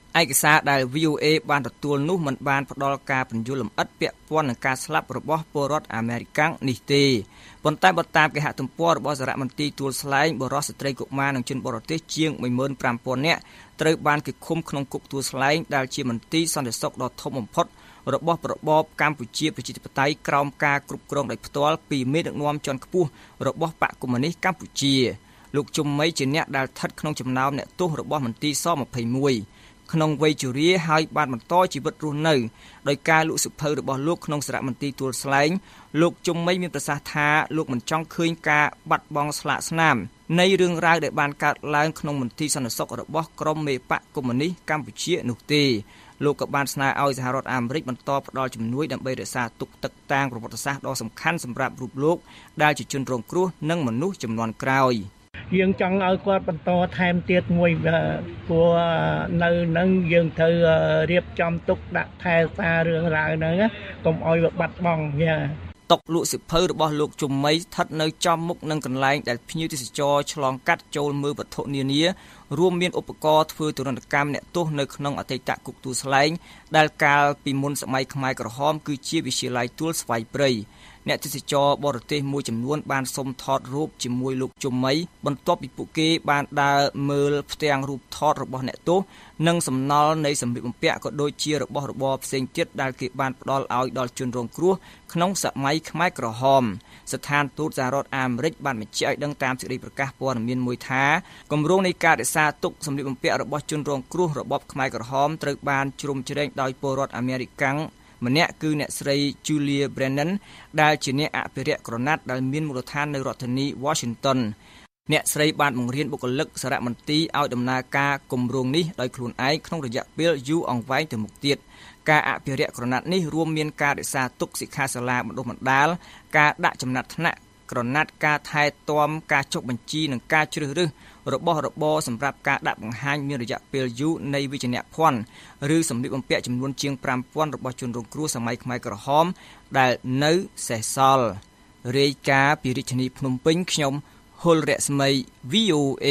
ឯកសារដែល VOA បានទទួលនោះមិនបានផ្ដល់ការពន្យល់លម្អិតពាក់ព័ន្ធនឹងការស្លាប់របស់ពលរដ្ឋអាមេរិកនេះទេប៉ុន្តែបើតាមគេហទំព័ររបស់សារមន្ទីរទួលស្លែងបរិសុទ្ធស្ត្រីកុមារនិងជនបរទេសជាង 15,000 នាក់ត្រូវបានគេឃុំក្នុងគុកទួលស្លែងដែលជាមន្ទីរសន្តិសុខដ៏ធំបំផុតរបស់របបកម្ពុជាប្រជាធិបតេយ្យក្រោមការគ្រប់គ្រងដោយផ្ទាល់ពីមេដឹកនាំជាន់ខ្ពស់របស់បកកុម្មុយនីសកម្ពុជាលោកជុំមីជាអ្នកដែលស្ថិតក្នុងចំណោមអ្នកទោសរបស់មន្ទីរស-21ក្នុងវ័យជរាហើយបានបន្តជីវិតរស់នៅដោយការលក់សិភៅរបស់លោកក្នុងសារមន្ទីរទួលស្លែងលោកជុំមីមានប្រសាសន៍ថាលោកមិនចង់ឃើញការបាត់បង់ស្លាកស្នាមនៃរឿងរ៉ាវដែលបានកើតឡើងក្នុងមន្ទីរសន្តិសុខរបស់ក្រុមមេបកកុម្មុយនីសកម្ពុជានោះទេលោកក៏បានស្នើឲ្យសហរដ្ឋអាមេរិកបន្តផ្ដល់ជំនួយដើម្បីរក្សាទុកទឹកតាងប្រវត្តិសាស្ត្រដ៏សំខាន់សម្រាប់រូបលោកដែលជាជនរងគ្រោះនិងមនុស្សជំនាន់ក្រោយយើងចង់ឲ្យគាត់បន្តថែមទៀតមួយព្រោះនៅនឹងយើងត្រូវរៀបចំទុកដាក់ថែសាររឿងរ៉ាវហ្នឹងកុំឲ្យវាបាត់បង់តុកលក់សិភៅរបស់លោកជុំមីស្ថិតនៅចំមុខនឹងកន្លែងដែលភ្ញៀវទេសចរឆ្លងកាត់ចូលមើលវត្ថុនានារួមមានឧបករណ៍ធ្វើទរណកម្មអ្នកទោសនៅក្នុងអតីតគុកទួលស្លែងដែលកាលពីមុនសម័យខ្មែរក្រហមគឺជាវិទ្យាល័យទួលស្វាយព្រៃអ្នកទេសចរបរទេសមួយចំនួនបានសុំថតរូបជាមួយលោកជុំមីបន្ទាប់ពីពួកគេបានដើរមើលផ្ទាំងរូបថតរបស់អ្នកទោសនិងសំណល់នៃសម្លៀកបំពាក់ក៏ដូចជារបស់របរផ្សេងទៀតដែលគេបានផ្ដល់ឲ្យដល់ជនរងគ្រោះក្នុងសម័យខ្មែរក្រហមស្ថានទូតសហរដ្ឋអាមេរិកបានបញ្ជាក់ឲ្យដឹងតាមសេចក្តីប្រកាសព័ត៌មានមួយថាគម្រោងនៃការរក្សាទុកសម្លៀកបំពាក់របស់ជនរងគ្រោះរបបខ្មែរក្រហមត្រូវបានជ្រុំជ្រែងដោយពលរដ្ឋអាមេរិកម្នាក់គឺអ្នកស្រី Julia Brennan ដែលជាអ្នកអភិរក្សក្រណាត់ដែលមានមូលដ្ឋាននៅរដ្ឋធានី Washington អ្នកស្រីបានបង្រៀនបុគ្គលិកសារមន្ទីរឲ្យដំណើរការគម្រោងនេះដោយខ្លួនឯងក្នុងរយៈពេលយូរអង្វែងទៅមុខទៀតការអភិរក្សក្រណាត់នេះរួមមានការរក្សាទុកសិក្ខាសាលាបណ្ដុះបណ្ដាលការដាក់ចំណាត់ថ្នាក់ក្រណាត់ការថែទាំការចុះបញ្ជីនិងការជ្រើសរើសរបស់របរសម្រាប់ការដាក់បង្ហាញមានរយៈពេលយូរនៃវិជ្ជាភ័ណ្ឌឬសម្លៀកបំពាក់ចំនួនជាង 5,000 របស់ជនរងគ្រោះសម័យខ្មែរក្រហមដែលនៅសេសសល់រាយការណ៍ពីរាជធានីភ្នំពេញខ្ញុំហុលរស្មី VOA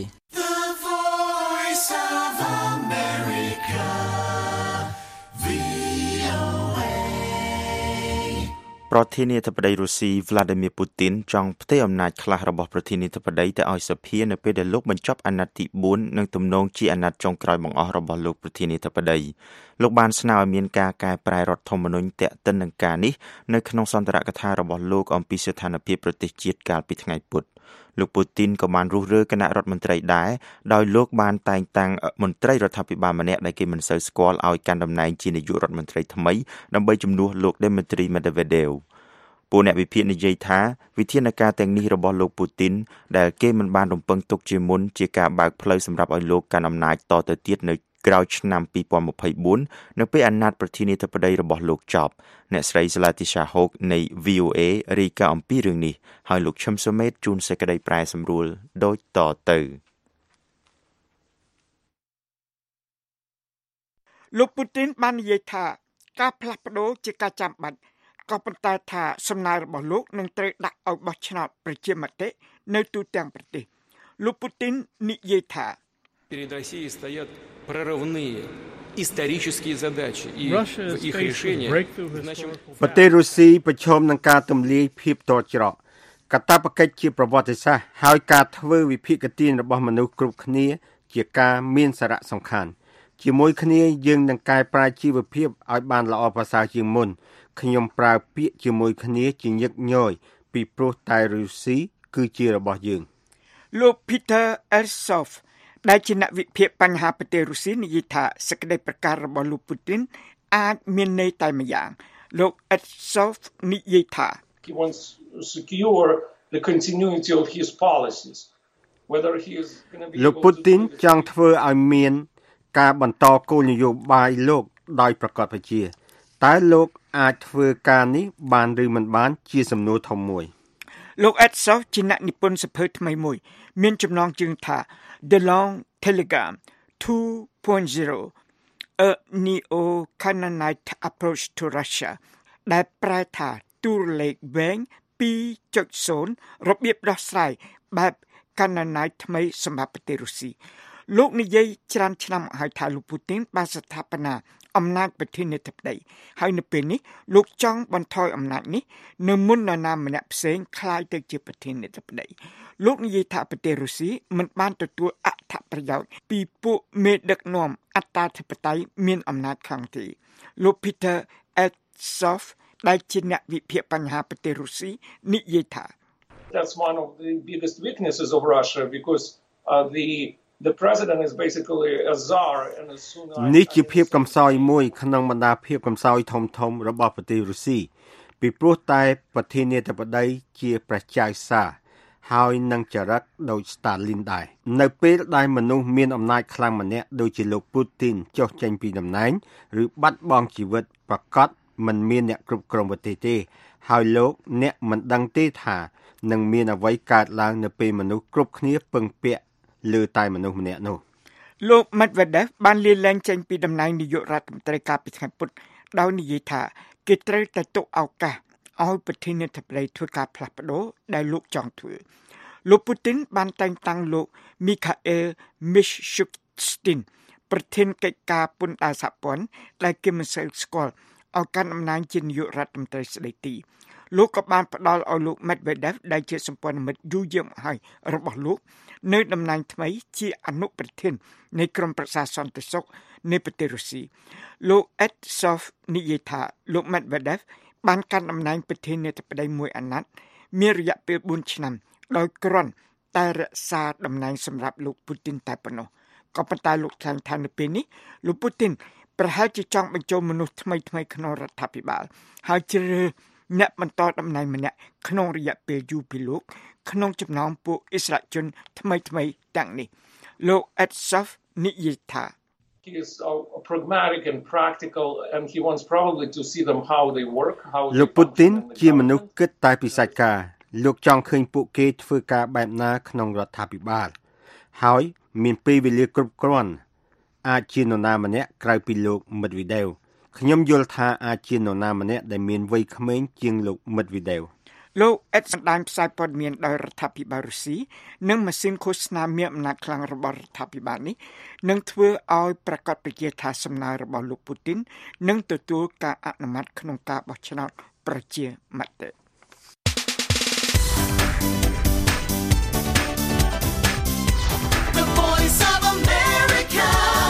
ប្រធានាធិបតីរុស្ស៊ី Vladimir Putin ចង់ផ្ទេរអំណាចខ្លះរបស់ប្រធានាធិបតីទៅឲ្យសភានៅពេលដែលលោកបញ្ចប់អាណត្តិទី4និងទំនងជាអាណត្តិចុងក្រោយបង្អស់របស់លោកប្រធានាធិបតីលោកបានស្នើឲ្យមានការកែប្រែរដ្ឋធម្មនុញ្ញទាក់ទិននឹងការនេះនៅក្នុងសន្ទរកថារបស់លោកអំពីស្ថានភាពប្រទេសជាតិកាលពីថ្ងៃពុធលោកពូទីនក៏បានរុះរើគណៈរដ្ឋមន្ត្រីដែរដោយលោកបានតែងតាំងមន្ត្រីរដ្ឋាភិបាលម្នាក់ដែលគេមិនសូវស្គាល់ឲ្យកាន់តំណែងជានាយករដ្ឋមន្ត្រីថ្មីដើម្បីជំនួសលោក Dmitry Medvedev ពួកអ្នកវិភាគនិយាយថាវិធានការទាំងនេះរបស់លោកពូទីនដែលគេមិនបានរំពឹងទុកជាមុនជាការបើកផ្លូវសម្រាប់ឲ្យលោកកាន់អំណាចតទៅទៀតនៅក្រោយឆ្នាំ2024នៅពេលអាណត្តិប្រធានាធិបតីរបស់លោកចប់អ្នកស្រី Zlatisha Hoke នៃ VOA រាយការណ៍អំពីរឿងនេះហើយលោកឈឹមសុមេតជួនសេចក្តីប្រែសម្រួលដូចតទៅលោកពូទីនបាននិយាយថាការផ្លាស់ប្ដូរជាការចាំបាច់ក៏ប៉ុន្តែថាសំណើរបស់លោកនឹងត្រូវដាក់ឲ្យបោះឆ្នោតប្រជាមតិនៅទូទាំងប្រទេសលោកពូទីននិយាយថា Перед Россией стоят прорывные исторические задачи и их решение ប្រទេសរុស្ស៊ីប្រឈមនឹងការទម្លាយភាពតច្រកកាតព្វកិច្ចជាប្រវត្តិសាស្ត្រហើយការធ្វើវិភាគទានរបស់មនុស្សគ្រប់គ្នាជាការមានសារៈសំខាន់ជាមួយគ្នាយើងនឹងកែប្រែជីវភាពឲ្យបានល្អប្រសើរជាងមុនខ្ញុំប្រើពាក្យជាមួយគ្នាជាញឹកញយពីព្រោះតែរុស្ស៊ីគឺជារបស់យើងលោក Peter Ersov ដែលជាអ្នកវិភាគបញ្ហាប្រទេសរុស្ស៊ីនិយាយថាសេចក្តីប្រកាសរបស់លោកពូទីនអាចមានន័យតែម្យ៉ាងលោក Ersov និយាយថា He wants to secure the continuity of his policies whether he is going to be លោកពូទីនចង់ធ្វើឲ្យមានការបន្តគោលនយោបាយលោកដោយប្រកបប្រជាតើលោកអាចធ្វើការនេះបានឬមិនបានជាសំណួរធំមួយលោក Edsov ជាអ្នកនិពន្ធសៀវភៅថ្មីមួយមានចំណងជើងថា The Long Telegram 2.0 A Neo-Canaanite Approach to Russia ដែលប្រែថាទូរលេខវែង 2.0 របៀបដោះស្រាយបែប Canaanite ថ្មីសម្រាប់ប្រទេសរុស្ស៊ីលោកនិយាយច្រើនឆ្នាំហើយថាលោកពូទីនបានស្ថាបនាអំណាចប្រធានាធិបតីហើយនៅពេលនេះលោកចង់បន្ថយអំណាចនេះនៅមុននរណាម្នាក់ផ្សេងក្លាយទៅជាប្រធានាធិបតីលោកនិយាយថាប្រទេសរុស្ស៊ីមិនបានទទួលអត្ថប្រយោជន៍ពីពួកមេដឹកនាំអត្តាធិបតេយ្យមានអំណាចខ្លាំងទេលោក Peter Edsoff ដែលជាអ្នកវិភាគបញ្ហាប្រទេសរុស្ស៊ីនិយាយថា That's one of the biggest weaknesses of Russia because the president is basically a czar and as soon as នេះជាភាពកំសោយមួយក្នុងបណ្ដាភាពកំសោយធំៗរបស់ប្រទេសរុស្ស៊ីពីព្រោះតែប្រធានាធិបតីជាព្រះចៅសារហើយនឹងចរិតដោយស្តាលីនដែរនៅពេលដែលមនុស្សមានអំណាចខ្លាំងម្នាក់ដូចជាលោកពូទីនចុះចេញពីតំណែងឬបាត់បង់ជីវិតប្រកាសមិនមានអ្នកគ្រប់គ្រងប្រទេសទេហើយលោកអ្នកមិនដឹងទេថានឹងមានអ្វីកើតឡើងនៅពេលមនុស្សគ្រប់គ្នាពឹងពាក់លើតែមនុស្សម្នាក់នោះលោក Medvedev បានលាលែងចេញពីតំណែងនាយករដ្ឋមន្ត្រីកាលពីថ្ងៃពុធដោយនិយាយថាគេត្រូវតែទុកឱកាសឲ្យប្រធានាធិបតីធ្វើការផ្លាស់ប្ដូរដែលលោកចង់ធ្វើលោកពូទីនបានតែងតាំងលោក Mikhail Mishustin ប្រធានកិច្ចការពន្ធដារសហព័ន្ធដែលគេមិនសូវស្គាល់ឲ្យកាន់តំណែងជានាយករដ្ឋមន្ត្រីស្ដីទីលោកក៏បានផ្ដល់ឲ្យលោក Medvedev ដែលជាសម្ព័ន្ធមិត្តយូរយារមកហើយរបស់លោកនៅតំណែងថ្មីជាអនុប្រធាននៃក្រុមប្រឹក្សាសន្តិសុខនៃប្រទេសរុស្ស៊ីលោក Edsoff និយាយថាលោក Medvedev បានកាន់តំណែងប្រធានាធិបតីមួយអាណត្តិមានរយៈពេល4ឆ្នាំដោយគ្រាន់តែរក្សាតំណែងសម្រាប់លោកពូទីនតែប៉ុណ្ណោះក៏ប៉ុន្តែលោកថ្លែងថានៅពេលនេះលោកពូទីនប្រហែលជាចង់បញ្ចូលមនុស្សថ្មីៗក្នុងរដ្ឋាភិបាលហើយជ្រើសរើសអ្នកបន្តតំណែងម្នាក់ក្នុងរយៈពេលយូរពីលោកក្នុងចំណោមពួកអិសរាជជនថ្មីៗទាំងនេះលោក Edsoff និយាយថា He is pragmatic and practical and he wants probably to see them how they work how លោកពូទីនជាមនុស្សគិតតែពីសាច់ការលោកចង់ឃើញពួកគេធ្វើការបែបណាក្នុងរដ្ឋាភិបាលហើយមានពេលវេលាគ្រប់គ្រាន់អាចជានរណាម្នាក់ក្រៅពីលោក Medvedev ខ្ញុំយល់ថាអាចជានរណាម្នាក់ដែលមានវ័យក្មេងជាងលោក Medvedev លោកអេតបណ្ដាញផ្សាយព័ត៌មានដោយរដ្ឋាភិបាលរុស្ស៊ីនិងម៉ាស៊ីនឃោសនាមានអំណាចខ្លាំងរបស់រដ្ឋាភិបាលនេះនឹងធ្វើឲ្យប្រកាសប្រជាថាសំណើរបស់លោកពូទីននឹងទទួលការអនុម័តក្នុងការបោះឆ្នោតប្រជាមតិ The Voice of America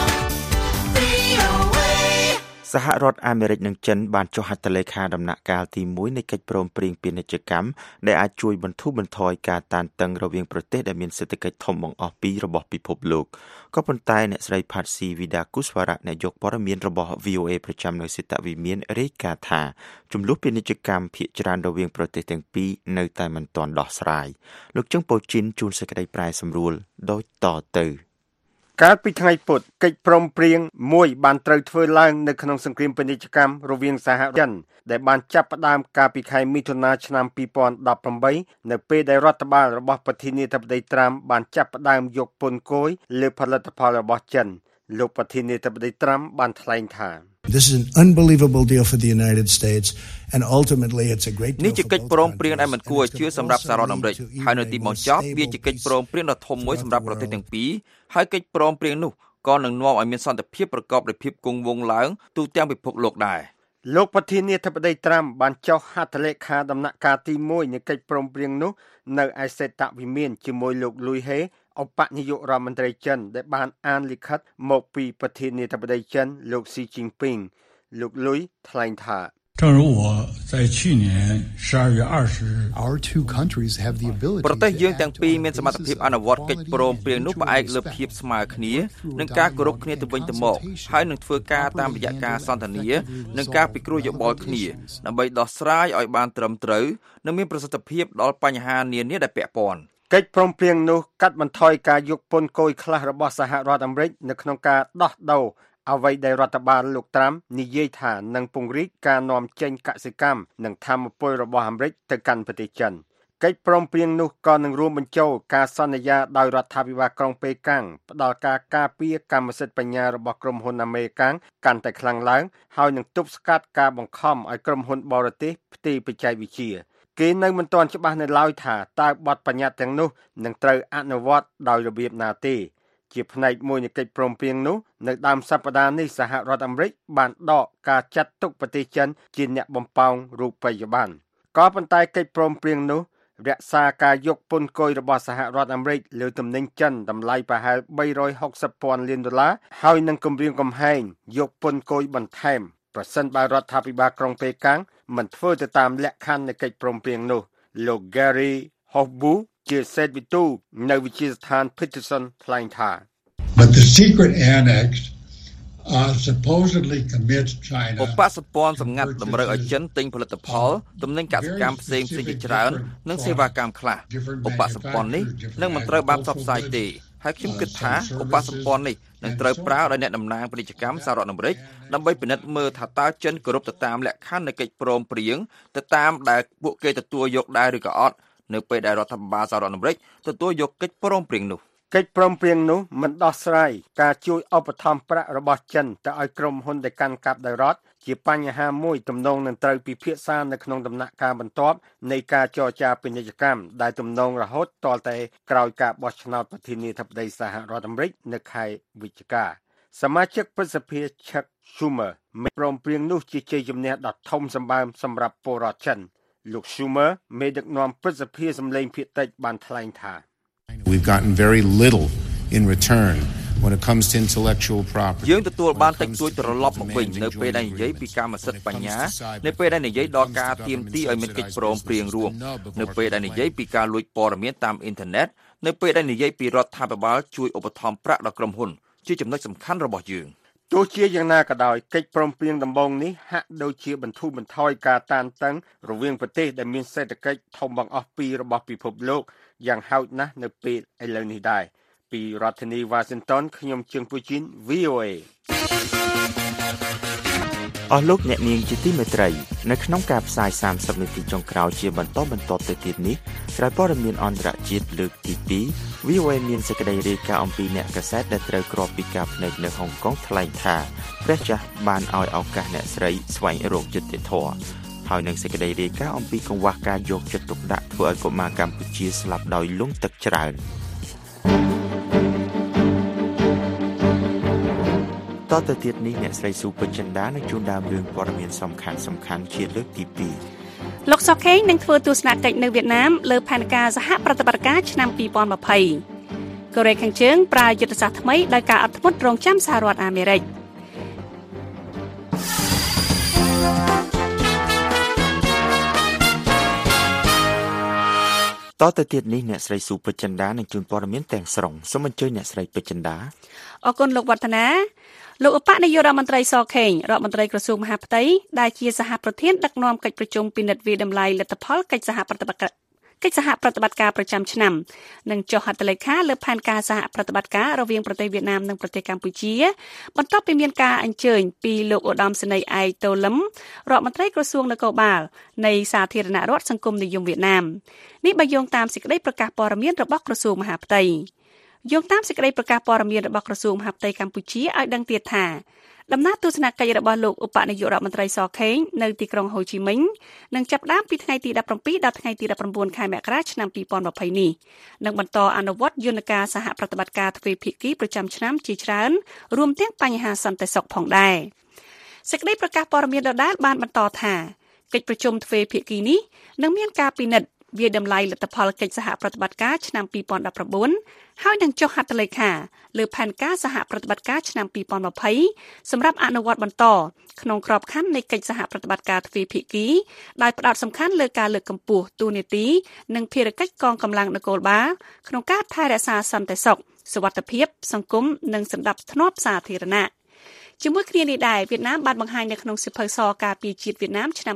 សហរដ្ឋអាមេរិកនិងចិនបានចុះហត្ថលេខាដំណាក់កាលទី1នៃកិច្ចព្រមព្រៀងពាណិជ្ជកម្មដែលអាចជួយបន្ធូរបន្ថយការតានតឹងរវាងប្រទេសដែលមានសេដ្ឋកិច្ចធំបង្អស់ពីររបស់ពិភពលោកក៏ប៉ុន្តែអ្នកស្រី Patsy Widakuswara អ្នកយកព័ត៌មានរបស់ VOA ប្រចាំនៅសេតវិមានរាយការណ៍ថាចំនួនពាណិជ្ជកម្មភាគច្រើនរវាងប្រទេសទាំងពីរនៅតែមិនទាន់ដោះស្រាយលោកជឹងប៉ូជីនជួនសេចក្តីប្រែសម្រួលដោយតទៅកាលពីថ្ងៃពុធកិច្ចព្រមព្រៀងមួយបានត្រូវធ្វើឡើងនៅក្នុងសង្គ្រាមពាណិជ្ជកម្មរវាងសហរដ្ឋចិនដែលបានចាប់ផ្ដើមកាលពីខែមិថុនាឆ្នាំ2018នៅពេលដែលរដ្ឋបាលរបស់ប្រធានាធិបតីត្រាំបានចាប់ផ្ដើមយកពន្ធគយលើផលិតផលរបស់ចិនលោកប្រធានាធិបតីត្រាំបានថ្លែងថា This is an unbelievable deal for the United States and ultimately it's a great deal នេះជាកិច្ចព្រមព្រៀងដែលមិនគួរឲ្យជឿសម្រាប់សហរដ្ឋអាមេរិកហើយនៅទីបញ្ចប់វាជាកិច្ចព្រមព្រៀងដ៏ធំមួយសម្រាប់ប្រទេសទាំងពីរហើយកិច្ចព្រមព្រៀងនោះក៏នឹងនាំឲ្យមានសន្តិភាពប្រកបដោយភាពគង់វង្សឡើងទូទាំងពិភពលោកដែរលោកប្រធានាធិបតីត្រាំបានចុះហត្ថលេខាដំណាក់កាលទី1នៃកិច្ចព្រមព្រៀងនោះនៅឯសេតវិមានជាមួយលោកលុយហេឧបនាយករដ្ឋមន្ត្រីចិនដែលបានអានលិខិតមកពីប្រធានាធិបតីចិនលោកស៊ីជីនពីងលោកលុយថ្លែងថា Our two countries have the ability ប្រទេសយើងទាំងពីរមានសមត្ថភាពអនុវត្តកិច្ចព្រមព្រៀងនោះផ្អែកលើភាពស្មើគ្នានិងការគោរពគ្នាទៅវិញទៅមកហើយនឹងធ្វើការតាមរយៈការសន្ទនានិងការពិគ្រោះយោបល់គ្នាដើម្បីដោះស្រាយឲ្យបានត្រឹមត្រូវនិងមានប្រសិទ្ធភាពដល់បញ្ហានានាដែលពាក់ព័ន្ធកិច្ចព្រមព្រៀងនោះកាត់បន្ថយការយកពន្ធគយខ្លះរបស់សហរដ្ឋអាមេរិកនៅក្នុងការដោះដូរអ្វីដែលរដ្ឋបាលលោកត្រាំនិយាយថានឹងពង្រីកការនាំចេញកសិកម្មនិងថាមពលរបស់អាមេរិកទៅកាន់ប្រទេសចិនកិច្ចព្រមព្រៀងនោះក៏នឹងរួមបញ្ចូលការសន្យាដោយរដ្ឋាភិបាលក្រុងប៉េកាំងផ្ដល់ការការពារកម្មសិទ្ធិបញ្ញារបស់ក្រុមហ៊ុនអាមេរិកកាន់តែខ្លាំងឡើងហើយនឹងទប់ស្កាត់ការបង្ខំឲ្យក្រុមហ៊ុនបរទេសផ្ទេរបច្ចេកវិទ្យាគេនៅមិនទាន់ច្បាស់នៅឡើយថាតើបទបញ្ញត្តិទាំងនោះនឹងត្រូវអនុវត្តដោយរបៀបណាទេជាផ្នែកមួយនៃកិច្ចព្រមព្រៀងនោះនៅដើមសប្តាហ៍នេះសហរដ្ឋអាមេរិកបានដកការចាត់ទុកប្រទេសចិនជាអ្នកបំផោងរូបិយប័ណ្ណក៏ប៉ុន្តែកិច្ចព្រមព្រៀងនោះរក្សាការយកពន្ធគយរបស់សហរដ្ឋអាមេរិកលើទំនិញចិនតម្លៃប្រហែល$360,000 លានហើយនឹងគម្រាមកំហែងយកពន្ធគយបន្ថែមប្រសិនបើរដ្ឋាភិបាលក្រុងប៉េកាំងមិនធ្វើទៅតាមលក្ខខណ្ឌនៃកិច្ចព្រមព្រៀងនោះលោក Gary Hofbu ជាសេដ្ឋវិទូនៅវិទ្យាស្ថាន Peterson ថ្លែងថា But the secret annex supposedly commits China ឧបសម្ព័ន្ធសម្ងាត់តម្រូវឲ្យចិនទិញផលិតផលទំនិញកសិកម្មផ្សេងជាច្រើននិងសេវាកម្មខ្លះឧបសម្ព័ន្ធនេះនឹងមិនត្រូវបានផ្សព្វផ្សាយទេហើយខ្ញុំគិតថាឧបសម្ព័ន្ធនេះនឹងត្រូវប្រើដោយអ្នកតំណាងពាណិជ្ជកម្មសហរដ្ឋអាមេរិកដើម្បីពិនិត្យមើលថាតើចិនគោរពទៅតាមលក្ខខណ្ឌនៃកិច្ចព្រមព្រៀងទៅតាមដែលពួកគេទទួលយកដែរឬក៏អត់នៅពេលដែលរដ្ឋាភិបាលសហរដ្ឋអាមេរិកទទួលយកកិច្ចព្រមព្រៀងនោះកិច្ចព្រមព្រៀងនោះមិនដោះស្រាយការជួយឧបត្ថម្ភប្រាក់របស់ចិនទៅឲ្យក្រុមហ៊ុនដែលកាន់កាប់ដោយរដ្ឋជាបញ្ហាមួយទំនងនឹងត្រូវពិភាក្សានៅក្នុងដំណាក់កាលបន្ទាប់នៃការចរចាពាណិជ្ជកម្មដែលទំនងរហូតទាល់តែក្រោយការបោះឆ្នោតប្រធានាធិបតីសហរដ្ឋអាមេរិកនៅខែវិច្ឆិកាសមាជិកព្រឹទ្ធសភា Chuck Schumer មានព្រមព្រៀងនោះជាជ័យជំនះដ៏ធំសម្បើមសម្រាប់ពលរដ្ឋចិនលោក Schumer មេដឹកនាំព្រឹទ្ធសភាសម្លេងភាគតិចបានថ្លែងថា We've gotten very little in return when it comes to intellectual property. យើងទទួលបានតិចតួចត្រឡប់មកវិញនៅពេលដែលនិយាយពីកម្មសិទ្ធិបញ្ញានៅពេលដែលនិយាយដល់ការទាមទារឲ្យមានកិច្ចព្រមព្រៀងរួមនៅពេលដែលនិយាយពីការលួចព័ត៌មានតាមអ៊ីនធឺណិតនៅពេលដែលនិយាយពីរដ្ឋាភិបាលជួយឧបត្ថម្ភប្រាក់ដល់ក្រុមហ៊ុនជាចំណុចសំខាន់របស់យើងទោះជាយ៉ាងណាក៏ដោយកិច្ចព្រមព្រៀងដំបូងនេះហាក់ដូចជាបន្ធូរបន្ថយការតានតឹងរវាងប្រទេសដែលមានសេដ្ឋកិច្ចធំបង្អស់ពីររបស់ពិភពលោកយ៉ាងហោចណាស់នៅពេលឥឡូវនេះដែរពីរដ្ឋធានី Washington ខ្ញុំជើងពូជីន VOA អស់លោកអ្នកនាងជាទីមេត្រីនៅក្នុងការផ្សាយ30នាទីចុងក្រោយជាបន្តទៅទៀតនេះក្រោយព័ត៌មានអន្តរជាតិលើកទី2 VOA មានសេចក្តីរាយការណ៍អំពីអ្នកកាសែតដែលត្រូវគ្រាប់ពីការភ្នែកនៅហុងកុងថ្លែងថាព្រះចាស់បានឲ្យឱកាសអ្នកស្រីស្វែងរកយុត្តិធម៌ហើយនឹងសេចក្តីរាយការណ៍អំពីកង្វះការយកចិត្តទុកដាក់ធ្វើឲ្យកុមារកម្ពុជាស្លាប់ដោយលង់ទឹកច្រើនតទៅទៀតនេះអ្នកស្រីស៊ូពេជ្រចិន្តានឹងជួនដើមរឿងព័ត៌មានសំខាន់ជាលើកទី2 លោកសុកខេងនឹងធ្វើទស្សនកិច្ចនៅវៀតណាមលើផែនការសហប្រតិបត្តិការឆ្នាំ2020កូរ៉េខាងជើងប្រើយុទ្ធសាស្ត្រថ្មីដោយការអត់ធ្មត់រងចាំសហរដ្ឋអាមេរិកតទៅទៀតនេះអ្នកស្រីស៊ូពេជ្រចិន្តានឹងជួនព័ត៌មានទាំងស្រុងសូមអញ្ជើញអ្នកស្រីពេជ្រចិន្តាអរគុណលោកវឌ្ឍនាលោកឧបនាយករដ្ឋមន្ត្រីសខេងរដ្ឋមន្ត្រីក្រសួងមហាផ្ទៃដែលជាសហប្រធានដឹកនាំកិច្ចប្រជុំពិនិត្យវិតម្លៃលទ្ធផលកិច្ចសហប្រតិបត្តិការប្រចាំឆ្នាំនិងចុះហត្ថលេខាលើផែនការសហប្រតិបត្តិការរវាងប្រទេសវៀតណាមនិងប្រទេសកម្ពុជាបន្ទាប់ពីមានការអញ្ជើញពីលោកឧត្តមសេនីយ៍អែកតូលឹមរដ្ឋមន្ត្រីក្រសួងនគរបាលនៃសាធារណរដ្ឋសង្គមនិយមវៀតណាមនេះបើយោងតាមសេចក្តីប្រកាសព័ត៌មានរបស់ក្រសួងមហាផ្ទៃយោងតាមសេចក្តីប្រកាសព័ត៌មានរបស់ក្រសួងមហាផ្ទៃកម្ពុជាឲ្យដឹងទៀតថាដំណើរទស្សនកិច្ចរបស់លោកឧបនាយករដ្ឋមន្ត្រីសខេងនៅទីក្រុងហូជីមិញនឹងចាប់ផ្ដើមពីថ្ងៃទី17ដល់ថ្ងៃទី19ខែមករាឆ្នាំ2020នេះនិងបន្តអនុវត្តយន្តការសហប្រតិបត្តិការទ្វេភាគីប្រចាំឆ្នាំជាច្រើនរួមទាំងបញ្ហាសន្តិសុខផងដែរសេចក្តីប្រកាសព័ត៌មានដដែលបានបន្តថាកិច្ចប្រជុំទ្វេភាគីនេះនឹងមានការពិនិត្យវាតម្លៃលទ្ធផលកិច្ចសហប្រតិបត្តិការឆ្នាំ2019ហើយនឹងចុះហត្ថលេខាលើផែនការសហប្រតិបត្តិការឆ្នាំ2020សម្រាប់អនុវត្តបន្តក្នុងក្របខ័ណ្ឌនៃកិច្ចសហប្រតិបត្តិការទ្វេភាគីដោយផ្ដោតសំខាន់លើការលើកកម្ពស់ទូនាទីនិងភារកិច្ចកងកម្លាំងនគរបាលក្នុងការថែរក្សាសន្តិសុខសុវត្ថិភាពសង្គមនិងសណ្ដាប់ធ្នាប់សាធារណៈជាមួយគ្នានេះដែរវៀតណាមបានបង្ហាញនៅក្នុងសិភៅសការពារជាតិវៀតណាមឆ្នាំ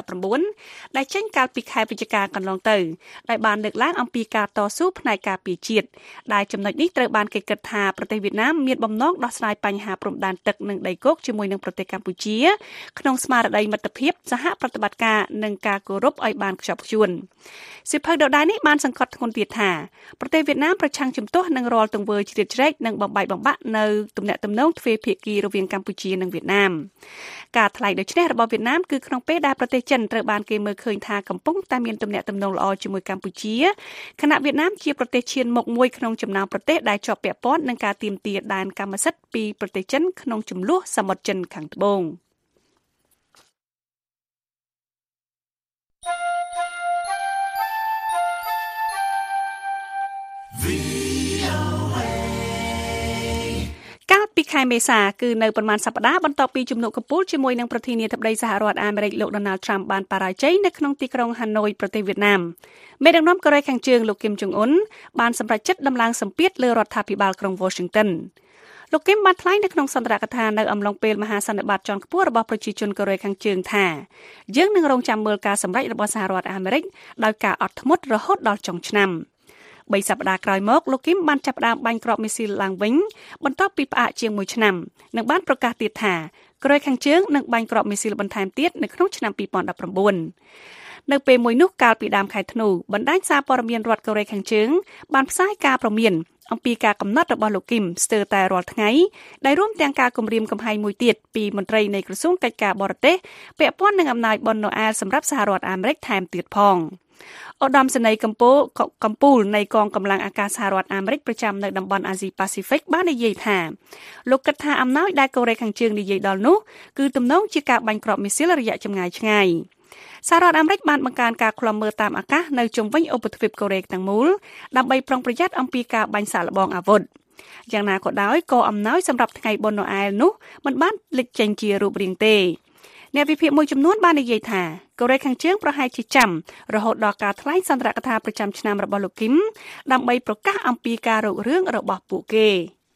2019ដែលចេញកាលពីខែវិច្ឆិកាកន្លងទៅដែលបានលើកឡើងអំពីការតស៊ូផ្នែកការពារជាតិដែលចំណុចនេះត្រូវបានគេគិតថាប្រទេសវៀតណាមមានបំណងដោះស្រាយបញ្ហាព្រំដែនទឹកនិងដីគោកជាមួយនឹងប្រទេសកម្ពុជាក្នុងស្មារតីមិត្តភាពសហប្រតិបត្តិការនិងការគោរពឲ្យបានខ្ជាប់ខ្ជួនសិភៅដដែលនេះបានសង្កត់ធ្ងន់ទៀតថាប្រទេសវៀតណាមប្រឆាំងជំទាស់នឹងរាល់ទង្វើជ្រៀតជ្រែកនិងបំបែកបំបាក់នៅទំនាក់ទំនងទ្វេភាគីរវាងកម្ពុជានិងវៀតណាមការថ្លែងដូចនេះរបស់វៀតណាមគឺក្នុងពេលដែលប្រទេសចិនត្រូវបានគេមើលឃើញថាកំពុងតែមានទំនាក់ទំនងល្អជាមួយកម្ពុជាខណៈវៀតណាមជាប្រទេសឈានមុខមួយក្នុងចំណោមប្រទេសដែលជាប់ពាក់ព័ន្ធនឹងការទាមទារដែនកម្មសិទ្ធិពីប្រទេសចិនក្នុងជម្លោះសមុទ្រចិនខាងត្បូងកាលពីខែមេសាគឺនៅប្រមាណសប្តាហ៍បន្ទាប់ពីជំនួបកំពូលជាមួយនឹងប្រធានាធិបតីសហរដ្ឋអាមេរិកលោក Donald Trump បានបរាជ័យនៅក្នុងទីក្រុង Hanoi ប្រទេសវៀតណាមមេដឹកនាំកូរ៉េខាងជើងលោក Kim Jong Un បានសម្រេចចិត្តដំឡើងសម្ពាធលើរដ្ឋាភិបាលក្រុង Washington លោក Kim បានថ្លែងនៅក្នុងសន្ទរកថានៅអំឡុងពេលមហាសន្និបាតជាន់ខ្ពស់របស់ប្រជាជនកូរ៉េខាងជើងថាយើងនឹងរងចាំមើលការសម្រេចរបស់សហរដ្ឋអាមេរិកដោយការអត់ធ្មត់រហូតដល់ចុងឆ្នាំ3សប្តាហ៍ក្រោយមកលោក Kim បានចាប់ផ្ដើមបាញ់គ្រាប់មីស៊ីលឡើងវិញបន្ទាប់ពីផ្អាកជាង1ឆ្នាំនិងបានប្រកាសទៀតថាកូរ៉េខាងជើងនឹងបាញ់គ្រាប់មីស៊ីលបន្ថែមទៀតនៅក្នុងឆ្នាំ2019នៅពេលមួយនោះកាលពីដើមខែធ្នូបណ្ដាញសារព័ត៌មានរដ្ឋកូរ៉េខាងជើងបានផ្សាយការព្រមានអំពីការកំណត់របស់លោក Kim ស្ទើរតែរាល់ថ្ងៃដែលរួមទាំងការគំរាមកំហែងមួយទៀតពីមន្ត្រីនៃក្រសួងកិច្ចការបរទេសពាក់ព័ន្ធនឹងអំណាចបុណ្យណូអែលសម្រាប់សហរដ្ឋអាមេរិកថែមទៀតផងឧត្តមសេនីយ៍កម្ពុជានៃកងកម្លាំងអាកាសសហរដ្ឋអាមេរិកប្រចាំនៅតំបន់អាស៊ីប៉ាស៊ីហ្វិកបាននិយាយថាលោកគិតថាអំណោយដែលកូរ៉េខាងជើងនិយាយដល់នោះគឺទំនងជាការបាញ់គ្រាប់មីស៊ីលរយៈចម្ងាយឆ្ងាយសហរដ្ឋអាមេរិកបានបង្កើនការឃ្លាំមើលតាមអាកាសនៅជុំវិញឧបទ្វីបកូរ៉េទាំងមូលដើម្បីប្រុងប្រយ័ត្នអំពីការបាញ់សាកល្បងអាវុធយ៉ាងណាក៏ដោយក៏អំណោយសម្រាប់ថ្ងៃបុណ្យណូអែលនោះមិនបានលេចចេញជារូបរាងទេអ្នកវិភាគមួយចំនួនបាននិយាយថាកូរ៉េខាងជើងប្រហែលជាចាំរហូតដល់ការថ្លែងសន្ទរកថាប្រចាំឆ្នាំរបស់លោក Kim ដើម្បីប្រកាសអំពីការរុករឿងរបស់ពួកគេ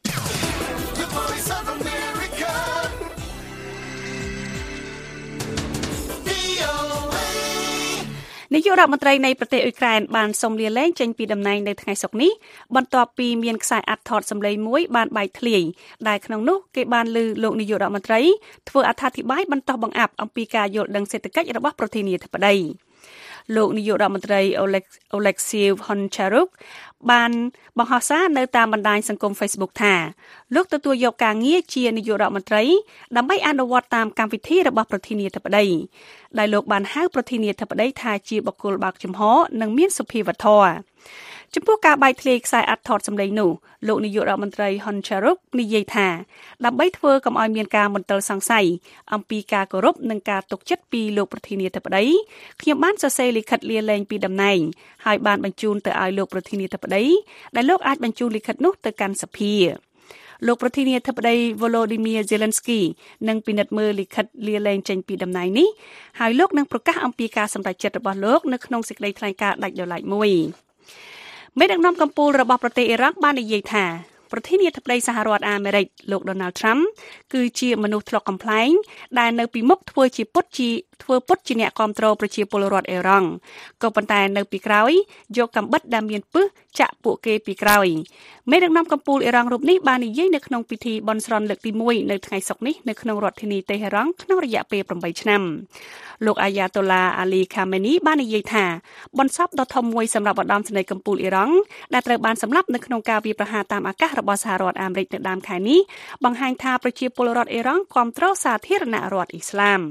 នាយករដ្ឋមន្ត្រីនៃប្រទេសអ៊ុយក្រែនបានសូមលាលែងចេញពីតំណែងនៅថ្ងៃសុក្រនេះបន្ទាប់ពីមានខ្សែអាត់ថតសម្លេងមួយបានបែកធ្លាយដែលក្នុងនោះគេបានលើលោកនាយករដ្ឋមន្ត្រីធ្វើអត្ថាធិប្បាយបន្តបង្អាប់អំពីការយល់ដឹងសេដ្ឋកិច្ចរបស់ប្រធានាធិបតីលោកនាយករដ្ឋមន្ត្រី Oleksiy Honcharuk បានបង្ហោះសារនៅតាមបណ្ដាញសង្គម Facebook ថាលោកទទួលយកការងារជានាយករដ្ឋមន្ត្រីដើម្បីអនុវត្តតាមកម្មវិធីរបស់ប្រធានាធិបតីដែលលោកបានហៅប្រធានាធិបតីថាជាបុគ្គលបើកចំហនិងមានសុភាវធម៌ចំពោះការបែកធ្លាយខ្សែអាត់ថតសម្លេងនោះលោកនាយករដ្ឋមន្ត្រី Honcharuk និយាយថាដើម្បីធ្វើកុំឲ្យមានការមន្ទិលសង្ស័យអំពីការគោរពនិងការទុកចិត្តពីលោកប្រធានាធិបតីខ្ញុំបានសរសេរលិខិតលាលែងពីតំណែងហើយបានបញ្ជូនទៅឲ្យលោកប្រធានាធិបតីដែលលោកអាចបញ្ជូនលិខិតនោះទៅកាន់សភាលោកប្រធានាធិបតី Volodymyr Zelensky នឹងពិនិត្យមើលលិខិតលាលែងចេញពីតំណែងនេះហើយលោកនឹងប្រកាសអំពីការសម្រេចចិត្តរបស់លោកនៅក្នុងសេចក្តីថ្លែងការណ៍ដាច់ដោយឡែកមួយមេដឹកនាំកម្ពុជារបស់ប្រទេសអ៊ីរ៉ង់បាននិយាយថាប្រធានាធិបតីសហរដ្ឋអាមេរិកលោក Donald Trump គឺជាមនុស្សធ្លុកកំប្លែងដែលនៅពីមុខធ្វើពុតជាអ្នកគ្រប់គ្រងប្រជាពលរដ្ឋអ៊ីរ៉ង់ក៏ប៉ុន្តែនៅពីក្រោយយកកាំបិតដែលមានពិសចាក់ពួកគេពីក្រោយមេដឹកនាំកម្ពុជាអ៊ីរ៉ង់រូបនេះបាននិយាយនៅក្នុងពិធីបន់ស្រន់លើកទី1នៅថ្ងៃសុក្រនេះនៅក្នុងរដ្ឋធានីតេហេរ៉ង់ក្នុងរយៈពេល8ឆ្នាំលោកអាយ៉ាតូឡាអាលីខាមេនីបាននិយាយថាបនសពដ៏ធំមួយសម្រាប់ឧត្តមសេនីយ៍កម្ពុជាអ៊ីរ៉ង់ដែលត្រូវបានសម្លាប់នៅក្នុងការវាយប្រហារតាមអាកាសរបស់សហរដ្ឋអាមេរិកនៅដើមខែនេះបង្ហាញថាប្រជាពលរដ្ឋអ៊ីរ៉ង់គាំទ្រសាធារណរដ្ឋអ៊ីស្លាម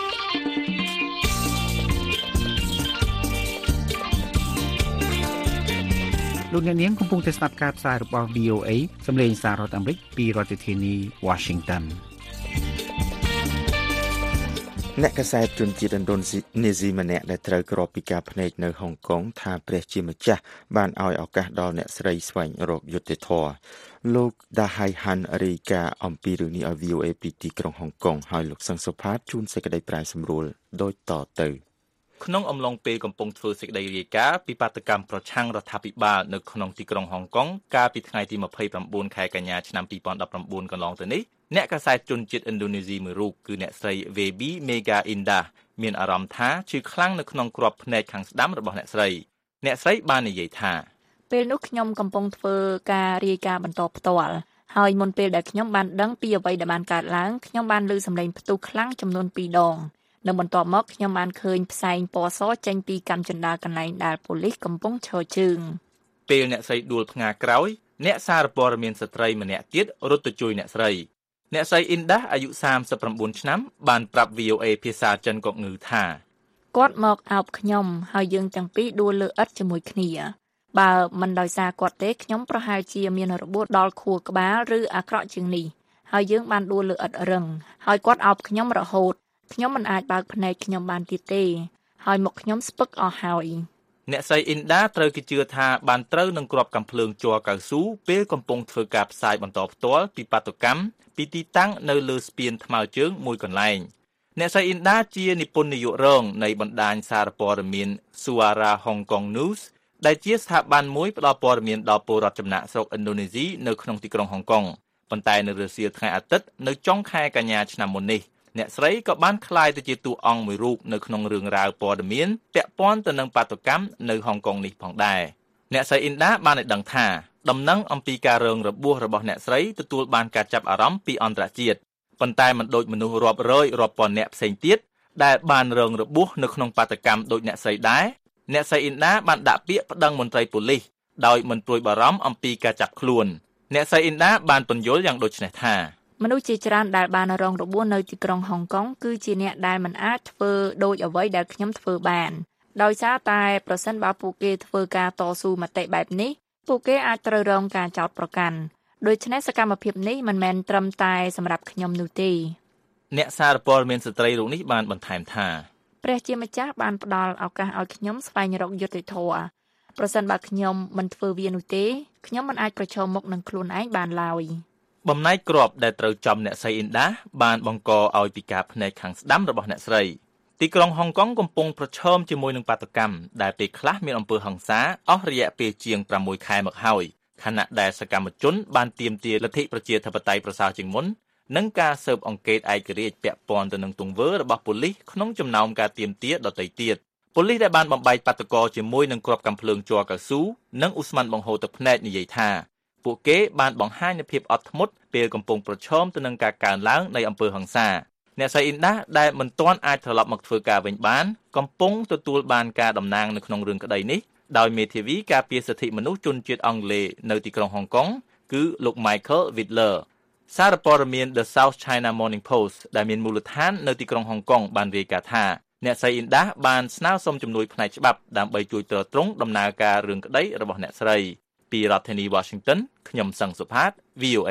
លោកអ្នកនាងកំពុងតែស្ដាប់ការផ្សាយរបស់ VOA សម្លេងសាររដ្ឋអាមេរិកពីរដ្ឋធានី Washington អ្នកកាសែតជនជាតិឥណ្ឌូនេស៊ីម្នាក់ដែលត្រូវគ្របពីការភ្នែកនៅហុងកុងថាព្រះជាម្ចាស់បានឲ្យឱកាសដល់អ្នកស្រីស្វែងរកយុត្តិធម៌លោកដាហៃហាន់រីកាអំពីរឿងនេះឲ្យ VOA ពីទីក្រុងហុងកុងហើយលោកសឹងសុផាតជួនសេចក្តីប្រែសម្រួលដូចតទៅក្នុងអំឡុងពេលកំពុងធ្វើសេចក្តីរាយការណ៍ពីបាតកម្មប្រឆាំងរដ្ឋាភិបាលនៅក្នុងទីក្រុងហុងកុងកាលពីថ្ងៃទី29ខែកញ្ញាឆ្នាំ2019កន្លងទៅនេះអ្នកកាសែតជនជាតិឥណ្ឌូនេស៊ីមួយរូបគឺអ្នកស្រី Vebi Mega Indah មានអារម្មណ៍ថាឈឺខ្លាំងនៅក្នុងគ្រាប់ភ្នែកខាងស្ដាំរបស់អ្នកស្រីបាននិយាយថាពេលនោះខ្ញុំកំពុងធ្វើការរាយការណ៍បន្តផ្ទាល់ហើយមុនពេលដែលខ្ញុំបានដឹងពីអ្វីដែលបានកើតឡើងខ្ញុំបានឮសំឡេងផ្ទុះខ្លាំងចំនួន2ដងនៅបន្ទាប់មកខ្ញុំបានឃើញផ្សែងពណ៌សចេញពីកាំជណ្ដើរកន្លែងដែលប៉ូលីសកំពុងឈរជើងពេលអ្នកស្រីដួលផ្ងាក្រោយអ្នកសារព័ត៌មានស្ត្រីម្នាក់ទៀតរត់ទៅជួយអ្នកស្រីអ្នកស្រីអ៊ីនដាអាយុ39ឆ្នាំបានប្រាប់ VOA ភាសាចិនកុកងឺថាគាត់មកអោបខ្ញុំហើយយើងទាំងពីរដួលលើឥដ្ឋជាមួយគ្នាបើមិនដោយសារគាត់ទេខ្ញុំប្រហែលជាមានរបួសដល់ខួរក្បាលឬអាក្រក់ជាងនេះហើយយើងបានដួលលើឥដ្ឋរឹងហើយគាត់អោបខ្ញុំរហូតខ្ញុំមិនអាចបើកភ្នែកខ្ញុំបានទៀតទេហើយមុខខ្ញុំស្ពឹកអស់ហើយអ្នកស្រីអ៊ីនដាត្រូវគេជឿថាបានត្រូវនឹងគ្រាប់កាំភ្លើងជ័រកៅស៊ូពេលកំពុងធ្វើការផ្សាយបន្តផ្ទាល់ពីបាតុកម្មពីទីតាំងនៅលើស្ពានថ្មើរជើងមួយកន្លែងអ្នកស្រីអ៊ីនដាជានិពន្ធនាយករងនៃបណ្ដាញសារព័ត៌មាន Suara Hong Kong News ដែលជាស្ថាប័នមួយផ្ដល់ព័ត៌មានដល់ពលរដ្ឋចំណាក់ស្រុកឥណ្ឌូនេស៊ីនៅក្នុងទីក្រុងហុងកុងប៉ុន្តែនៅរសៀលថ្ងៃអាទិត្យនៅចុងខែកញ្ញាឆ្នាំមុននេះអ្នកស្រីក៏បានក្លាយទៅជាតួអង្គមួយរូបនៅក្នុងរឿងរ៉ាវព័ត៌មានពាក់ព័ន្ធទៅនឹងបាតុកម្មនៅហុងកុងនេះផងដែរអ្នកស្រីអ៊ីនដាបានឲ្យដឹងថាដំណឹងអំពីការរងរបួសរបស់អ្នកស្រីទទួលបានការចាប់អារម្មណ៍ពីអន្តរជាតិប៉ុន្តែមិនដូចមនុស្សរាប់រយរាប់ពាន់អ្នកផ្សេងទៀតដែលបានរងរបួសនៅក្នុងបាតុកម្មដូចអ្នកស្រីដែរអ្នកស្រីអ៊ីនដាបានដាក់ពាក្យប្តឹងមន្ត្រីប៉ូលីសដោយមិនព្រួយបារម្ភអំពីការចាប់ខ្លួនអ្នកស្រីអ៊ីនដាបានពន្យល់យ៉ាងដូចនេះថាមនុស្សជាច្រើនដែលបានរងរបួសនៅទីក្រុងហុងកុងគឺជាអ្នកដែលមិនអាចធ្វើដូចអ្វីដែលខ្ញុំធ្វើបានដោយសារតែប្រសិនបើពួកគេធ្វើការតស៊ូមតិបែបនេះពួកគេអាចត្រូវរងការចោទប្រកាន់ដូច្នេះសកម្មភាពនេះមិនមែនត្រឹមតែសម្រាប់ខ្ញុំនោះទេអ្នកសារព័ត៌មានស្ត្រីរូបនេះបានបន្ថែមថាព្រះជាម្ចាស់បានផ្ដល់ឱកាសឲ្យខ្ញុំស្វែងរកយុត្តិធម៌ប្រសិនបើខ្ញុំមិនធ្វើវានោះទេខ្ញុំមិនអាចប្រឈមមុខនឹងខ្លួនឯងបានឡើយបំណែកគ្រាប់ដែលត្រូវចំអ្នកស្រីអ៊ីនដាបានបង្កឲ្យពិការភ្នែកខាងស្ដាំរបស់អ្នកស្រីទីក្រុងហុងកុងកំពុងប្រឈមជាមួយនឹងបាតុកម្មដែលពេលខ្លះមានអំពើហិង្សាអស់រយៈពេលជាង6ខែមកហើយខណៈដែលសកម្មជនបានទាមទារលទ្ធិប្រជាធិបតេយ្យប្រសើរជាងមុននិងការស៊ើបអង្កេតឯករាជ្យពាក់ព័ន្ធទៅនឹងទង្វើរបស់ប៉ូលីសក្នុងចំណោមការទាមទារដទៃទៀតប៉ូលីសដែលបានបំបែកបាតុករជាមួយនឹងគ្រាប់កាំភ្លើងជ័រកៅស៊ូនិងឧស្ម័នបង្ហូរទឹកភ្នែកនិយាយថាពួកគេបានបង្ហាញនូវភាពអត់ធ្មត់ពេលកំពុងប្រឈមទៅនឹងការកើនឡើងនៃអំពើហិង្សាអ្នកស្រីអ៊ីនដាដែលមិនទាន់អាចត្រឡប់មកធ្វើការវិញបានកំពុងទទួលបានការតំណាងនៅក្នុងរឿងក្តីនេះដោយមេធាវីការពារសិទ្ធិមនុស្សជនជាតិអង់គ្លេសនៅទីក្រុងហុងកុងគឺលោក Michael Whitler សារព័ត៌មាន The South China Morning Post ដែលមានមូលដ្ឋាននៅទីក្រុងហុងកុងបានរាយការណ៍ថាអ្នកស្រីអ៊ីនដាបានស្នើសុំជំនួយផ្នែកច្បាប់ដើម្បីជួយទ្រទ្រង់ដំណើរការរឿងក្តីរបស់អ្នកស្រីពីរដ្ឋធានី Washington ខ្ញុំសឹងសុផាត VOA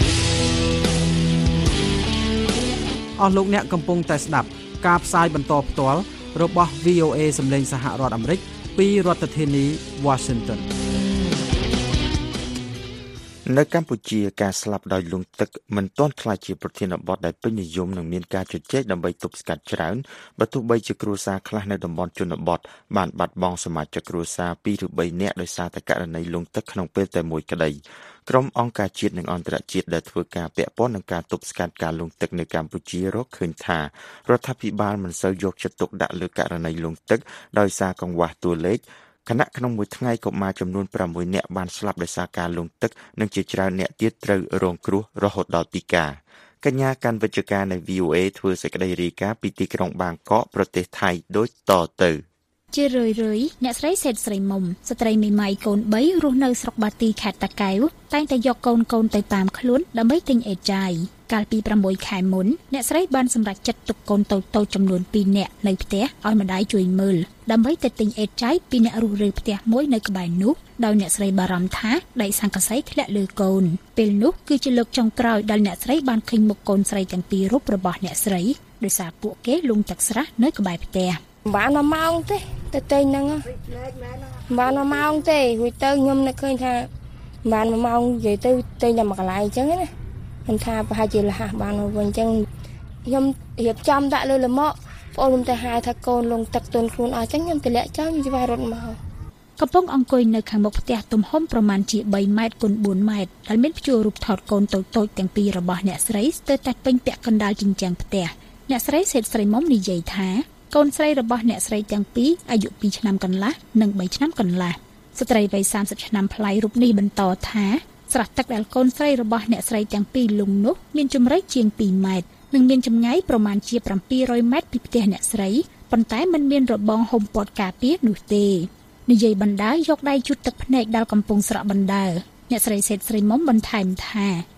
អស់លោកអ្នកកំពុងតែស្ដាប់ការផ្សាយបន្តផ្ទាល់របស់ VOA សម្លេងសហរដ្ឋអាមេរិកពីរដ្ឋធានី Washington នៅកម្ពុជាការស្លាប់ដោយលង់ទឹកមិនទាន់ក្លាយជាប្រធានបទដែលពេញនិយមនិងមានការជជែកដើម្បីទប់ស្កាត់ច្រើនបើទោះបីជាគ្រួសារខ្លះនៅតំបន់ជនបទបានបាត់បង់សមាជិកគ្រួសារ2ឬ3នាក់ដោយសារតែករណីលង់ទឹកក្នុងពេលតែមួយក្តីក្រុមអង្គការជាតិនិងអន្តរជាតិដែលធ្វើការពាក់ព័ន្ធនឹងការទប់ស្កាត់ការលង់ទឹកនៅកម្ពុជារកឃើញថារដ្ឋាភិបាលមិនសូវយកចិត្តទុកដាក់លើករណីលង់ទឹកដោយសារកង្វះតួលេខខណៈក្នុងមួយថ្ងៃកុមារចំនួន6នាក់បានស្លាប់ដោយសារការលង់ទឹកនិងជាច្រើនអ្នកទៀតត្រូវរងគ្រោះរហូតដល់ពិការកញ្ញាកាន់វិទ្យការនៃ VOA ធ្វើសេចក្តីរាយការណ៍ពីទីក្រុងបាងកកប្រទេសថៃដូចតទៅជារឿយអ្នកស្រីសេតស្រីមុំស្ត្រីមេម៉ាយកូន3រស់នៅស្រុកបាទីខេត្តតាកែវតែងតែយកកូនទៅតាមខ្លួនដើម្បីទិញអេតចាយកាលពី6ខែមុនអ្នកស្រីបានសម្រេចចិត្តទុកកូនតូចៗចំនួន2នាក់នៅផ្ទះឲ្យម្ដាយជួយមើលដើម្បីទៅទិញអេតចាយពីអ្នករស់រើផ្ទះមួយនៅក្បែរនោះដោយអ្នកស្រីបារម្ភថាដៃសង្កសីធ្លាក់លើកូនពេលនោះគឺជាលើកចុងក្រោយដែលអ្នកស្រីបានឃើញមុខកូនស្រីទាំងពីររូបរបស់អ្នកស្រីដោយសារពួកគេលង់ទឹកស្រះនៅក្បែរផ្ទះបាន1ម៉ោងទេទៅទិញហ្នឹងបាន1ម៉ោងទេរួចទៅខ្ញុំនឹកឃើញថាបាន1ម៉ោងនិយាយទៅទិញតែមួយកន្លែងអញ្ចឹងណាខ្ញុំថាប្រហែលជាលះបានមកវិញអញ្ចឹងខ្ញុំរៀបចំដាក់លើលម៉កបងខ្ញុំទៅហៅថាកូនលងទឹកទុនខ្លួនអស់អញ្ចឹងខ្ញុំទម្លាក់ចោលខ្ញុំច្បាស់រត់មកកំពុងអង្គុយនៅខាងមុខផ្ទះទំហំប្រមាណជា3ម៉ែត្រគុណ4ម៉ែត្រដែលមានព្យួររូបថតកូនតូចៗទាំងពីររបស់អ្នកស្រីស្ទើរតែពេញពាក់កណ្ដាលជញ្ជាំងផ្ទះអ្នកស្រីសេតស្រីមុំនិយាយថាកូនស្រីរបស់អ្នកស្រីទាំងពីរអាយុ2ឆ្នាំកន្លះនិង3ឆ្នាំកន្លះស្ត្រីវ័យ30ឆ្នាំប្លាយរូបនេះបន្តថាស្រះទឹកដែលកូនស្រីរបស់អ្នកស្រីទាំងពីរលង់នោះមានជម្រៅជាង2ម៉ែត្រនិងមានចម្ងាយប្រមាណជា700ម៉ែត្រពីផ្ទះអ្នកស្រីប៉ុន្តែមិនមានរបងហុំព័ទ្ធការពារនោះទេនិយាយបណ្ដាយកដៃជូតទឹកភ្នែកដល់កំពុងស្រក់បណ្ដើអ្នកស្រីសេតស្រីមុំបន្ថែមថា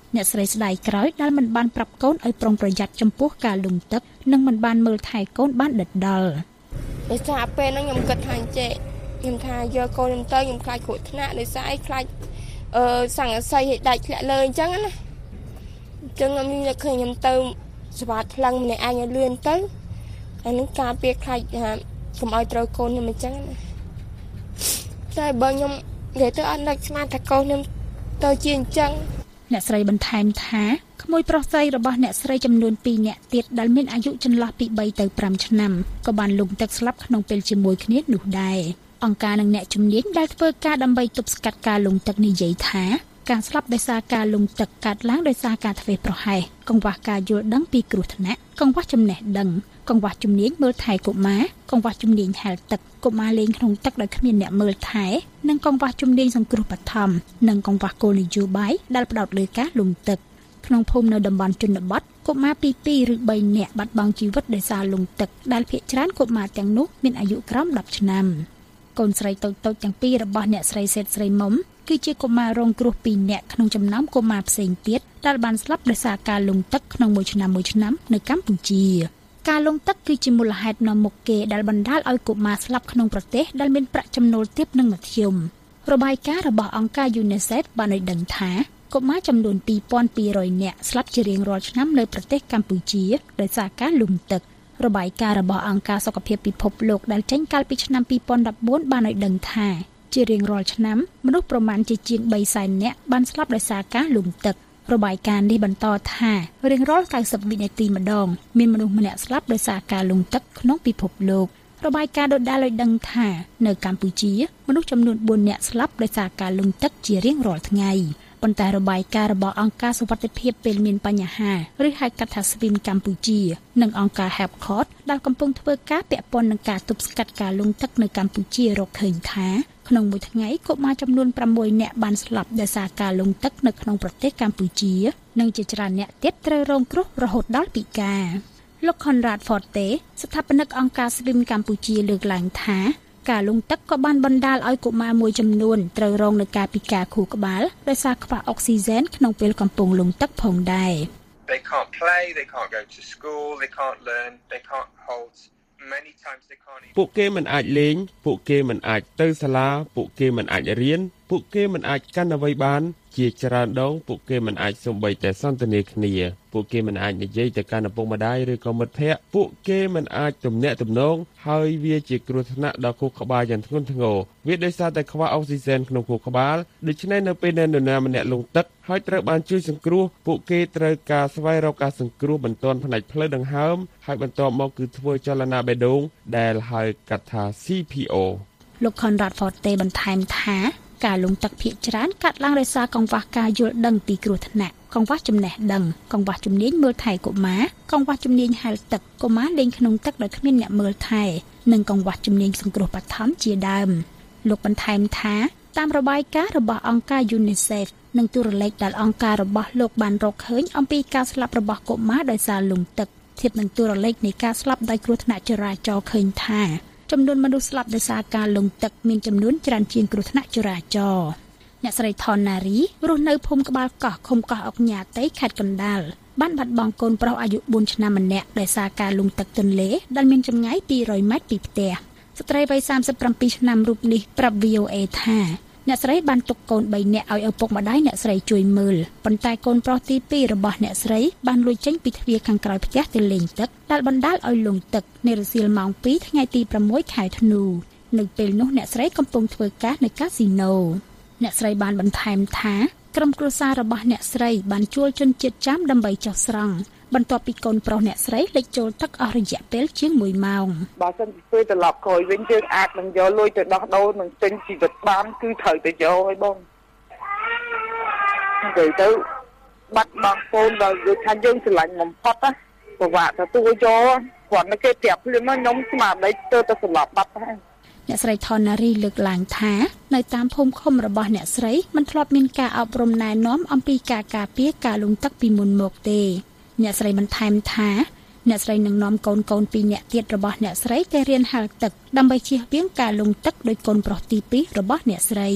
អ្នកស្រីស្ដាយក្រោយដែលមិនបានប្រាប់កូនឲ្យប្រុងប្រយ័ត្នចំពោះការលង់ទឹកនិងមិនបានមើលថែកូនបានដិតដល់ដោយសារពេលហ្នឹងខ្ញុំគិតថាអញ្ចេះខ្ញុំថាយកកូនខ្ញុំទៅខ្ញុំខ្លាចគ្រោះថ្នាក់ដោយសារអីខ្លាចសង្កសីឲ្យដាច់ធ្លាក់លើអញ្ចឹងណាអញ្ចឹងខ្ញុំនឹកឃើញខ្ញុំទៅស្វាតថ្លឹងម្នាក់ឯងឲ្យលឿនទៅអានឹងការពារខ្លាចថាកុំឲ្យត្រូវកូនខ្ញុំអញ្ចឹងណាតែបើខ្ញុំនិយាយទៅអត់នឹកស្មានថាកូនខ្ញុំទៅជាអញ្ចឹងអ្នកស្រីបន្ថែមថាក្មួយប្រុសស្រីរបស់អ្នកស្រីចំនួន2នាក់ទៀតដែលមានអាយុចន្លោះពី3ទៅ5ឆ្នាំក៏បានលង់ទឹកស្លាប់ក្នុងពេលជាមួយគ្នានោះដែរអង្គការនិងអ្នកជំនាញដែលធ្វើការដើម្បីទប់ស្កាត់ការលង់ទឹកនិយាយថាការស្លាប់ដោយសារការលង់ទឹកកើតឡើងដោយសារការធ្វេសប្រហែសកង្វះការយល់ដឹងពីគ្រោះថ្នាក់កង្វះចំណេះដឹងកង្វះជំនាញមើលថែកុមារកង្វះជំនាញហែលទឹកកុមារលេងក្នុងទឹកដោយគ្មានអ្នកមើលថែនិងកង្វះជំនាញសង្គ្រោះបឋមនិងកង្វះគោលនយោបាយដែលផ្ដោតលើការលង់ទឹកក្នុងភូមិនៅតំបន់ជនបទកុមារពី2ឬ3នាក់បាត់បង់ជីវិតដោយសារលង់ទឹកដែលភាគច្រើនកុមារទាំងនោះមានអាយុក្រោម10ឆ្នាំកូនស្រីតូចៗទាំងពីររបស់អ្នកស្រីសេតស្រីមុំគឺជាកុមាររងគ្រោះ2នាក់ក្នុងចំណោមកុមារផ្សេងទៀតដែលបានស្លាប់ដោយសារការលង់ទឹកក្នុងមួយឆ្នាំនៅកម្ពុជាការលង់ទឹកគឺជាមូលហេតុនាំមុខគេដែលបណ្ដាលឲ្យកុមារស្លាប់ក្នុងប្រទេសដែលមានប្រាក់ចំណូលទាបនិងមធ្យមរបាយការណ៍របស់អង្គការ UNICEF បានឲ្យដឹងថាកុមារចំនួន 2200 នាក់ស្លាប់ជារៀងរាល់ឆ្នាំនៅប្រទេសកម្ពុជាដោយសារការលង់ទឹករបាយការណ៍របស់អង្គការសុខភាពពិភពលោកដែលចេញកាលពីឆ្នាំ2014បានឲ្យដឹងថាជារៀងរាល់ឆ្នាំមនុស្សប្រមាណជាង300,000នាក់បានស្លាប់ដោយសារការលង់ទឹករបាយការណ៍នេះបន្តថារៀងរាល់90វិនាទីម្ដងមានមនុស្សម្នាក់ស្លាប់ដោយសារការលង់ទឹកក្នុងពិភពលោករបាយការណ៍ដដែលឲ្យដឹងថានៅកម្ពុជាមនុស្សចំនួន4នាក់ស្លាប់ដោយសារការលង់ទឹកជារៀងរាល់ថ្ងៃប៉ុន្តែរបាយការណ៍របស់អង្គការសុវត្ថិភាពពេលមានបញ្ហាឬហៅកាត់ថា SWIM កម្ពុជានិងអង្គការ HEPCOT ដែលកំពុងធ្វើការពាក់ព័ន្ធនឹងការទប់ស្កាត់ការលង់ទឹកនៅកម្ពុជារកឃើញថាក្នុងមួយថ្ងៃកុមារចំនួន6នាក់បានស្លាប់ដោយសារការលង់ទឹកនៅក្នុងប្រទេសកម្ពុជានិងជាច្រើនអ្នកទៀតត្រូវរងគ្រោះរហូតដល់ពិការលោក Conrad Forte ស្ថាបនិកអង្គការ SWIM កម្ពុជាលើកឡើងថាការលង់ទឹកក៏បានបណ្ដាលឲ្យកុមារមួយចំនួនត្រូវរងនឹងការពិការខួរក្បាលដោយសារខ្វះអុកស៊ីហ្សែនក្នុងពេលកំពុងលង់ទឹកផងដែរ They can't play, they can't go to school, they can't learn, they can't hold many times they can't ពួកគេមិនអាចលេងពួកគេមិនអាចទៅសាលាពួកគេមិនអាចរៀនពួកគេមិនអាចកាន់អ្វីបានជាច្រើនដងពួកគេមិនអាចសូម្បីតែសន្ទនាគ្នាពួកគេមិនអាចនិយាយទៅកាន់ឪពុកម្ដាយឬក៏មិត្តភ័ក្តិពួកគេមិនអាចទំនាក់ទំនងហើយវាជាគ្រោះថ្នាក់ដល់ខួរក្បាលយ៉ាងធ្ងន់ធ្ងរវាដោយសារតែខ្វះអុកស៊ីហ្សែនក្នុងខួរក្បាលដូច្នេះនៅពេលដែលនរណាម្នាក់លង់ទឹកហើយត្រូវបានជួយសង្គ្រោះពួកគេត្រូវការស្វែងរកការសង្គ្រោះបន្ទាន់ផ្នែកផ្លូវដង្ហើមហើយបន្ទាប់មកគឺធ្វើចលនាបេះដូងដែលហៅកាត់ថា CPO លោក Conrad Forte បន្ថែមថាការលង់ទឹកភាគច្រើនកាត់ឡើងដោយសារកង្វះការយល់ដឹងពីគ្រោះថ្នាក់កង្វះចំណេះដឹងកង្វះជំនាញមើលថែកុមារកង្វះជំនាញហែលទឹកកុមារលេងក្នុងទឹកដោយគ្មានអ្នកមើលថែនិងកង្វះជំនាញសង្គ្រោះបឋមជាដើមលោកបន្ថែមថាតាមរបាយការណ៍របស់អង្គការ UNICEF និងទូរលេខដែលអង្គការរបស់លោកបានរកឃើញអំពីការស្លាប់របស់កុមារដោយសារលង់ទឹកធៀបនឹងទូរលេខនៃការស្លាប់ដោយគ្រោះថ្នាក់ចរាចរណ៍ឃើញថាចំនួនមនុស្សស្លាប់ដោយសារការលង់ទឹកមានចំនួនច្រើនជាងគ្រោះថ្នាក់ចរាចរណ៍អ្នកស្រីថនណារីរស់នៅភូមិក្បាលកោះឃុំកោះអុកញ៉ាតៃខេត្តកណ្ដាលបានបាត់បង់កូនប្រុសអាយុ4ឆ្នាំម្នាក់ដោយសារការលង់ទឹកទន្លេដែលមានចម្ងាយ200ម៉ែត្រពីផ្ទះស្ត្រីវ័យ37ឆ្នាំរូបនេះប្រាប់ VOA ថាអ្នកស្រីបានទុកកូន3នាក់ឲ្យឪពុកម្ដាយអ្នកស្រីជួយមើលប៉ុន្តែកូនប្រុសទី2របស់អ្នកស្រីបានលួចចេញពីទ្វារខាងក្រោយផ្ទះទៅលេងទឹកដែលបណ្ដាលឲ្យលង់ទឹកនៅរសៀលម៉ោង2ថ្ងៃទី6ខែធ្នូនៅពេលនោះអ្នកស្រីកំពុងធ្វើការនៅកាស៊ីណូអ្នកស្រីបានបន្ថែមថាក្រុមគ្រួសាររបស់អ្នកស្រីបានជួលជនជាតិចាមដើម្បីចុះស្រង់បន្ទាប់ពីកូនប្រុសអ្នកស្រីលិចចូលទឹកអស់រយៈពេលជាង1ម៉ោងបើសិនជាពេលត្រឡប់ក្រោយវិញយើងអាចនឹងយកលុយទៅដោះដូរនឹងទិញជីវិតបានគឺត្រូវទៅយកឲ្យបងទៅបាត់បង់កូនដល់យើងថាយើងស្រឡាញ់បំផុតណាប្រវាក់ទៅទូយកគាត់នៅគេប្រាប់ភ្លាមខ្ញុំស្មារតីទៅស្លាប់បាត់ហើយអ្នកស្រីថនណារីលើកឡើងថានៅតាមភូមិឃុំរបស់អ្នកស្រីមិនធ្លាប់មានការអប់រំណែនាំអំពីការការពារការលង់ទឹកពីមុនមកទេអ្នកស្រីបន្ថែមថាអ្នកស្រីនឹងនាំកូន2នាក់ទៀតរបស់អ្នកស្រីទៅរៀនហែលទឹកដើម្បីជៀសវាងការលង់ទឹកដោយកូនប្រុសទី2របស់អ្នកស្រី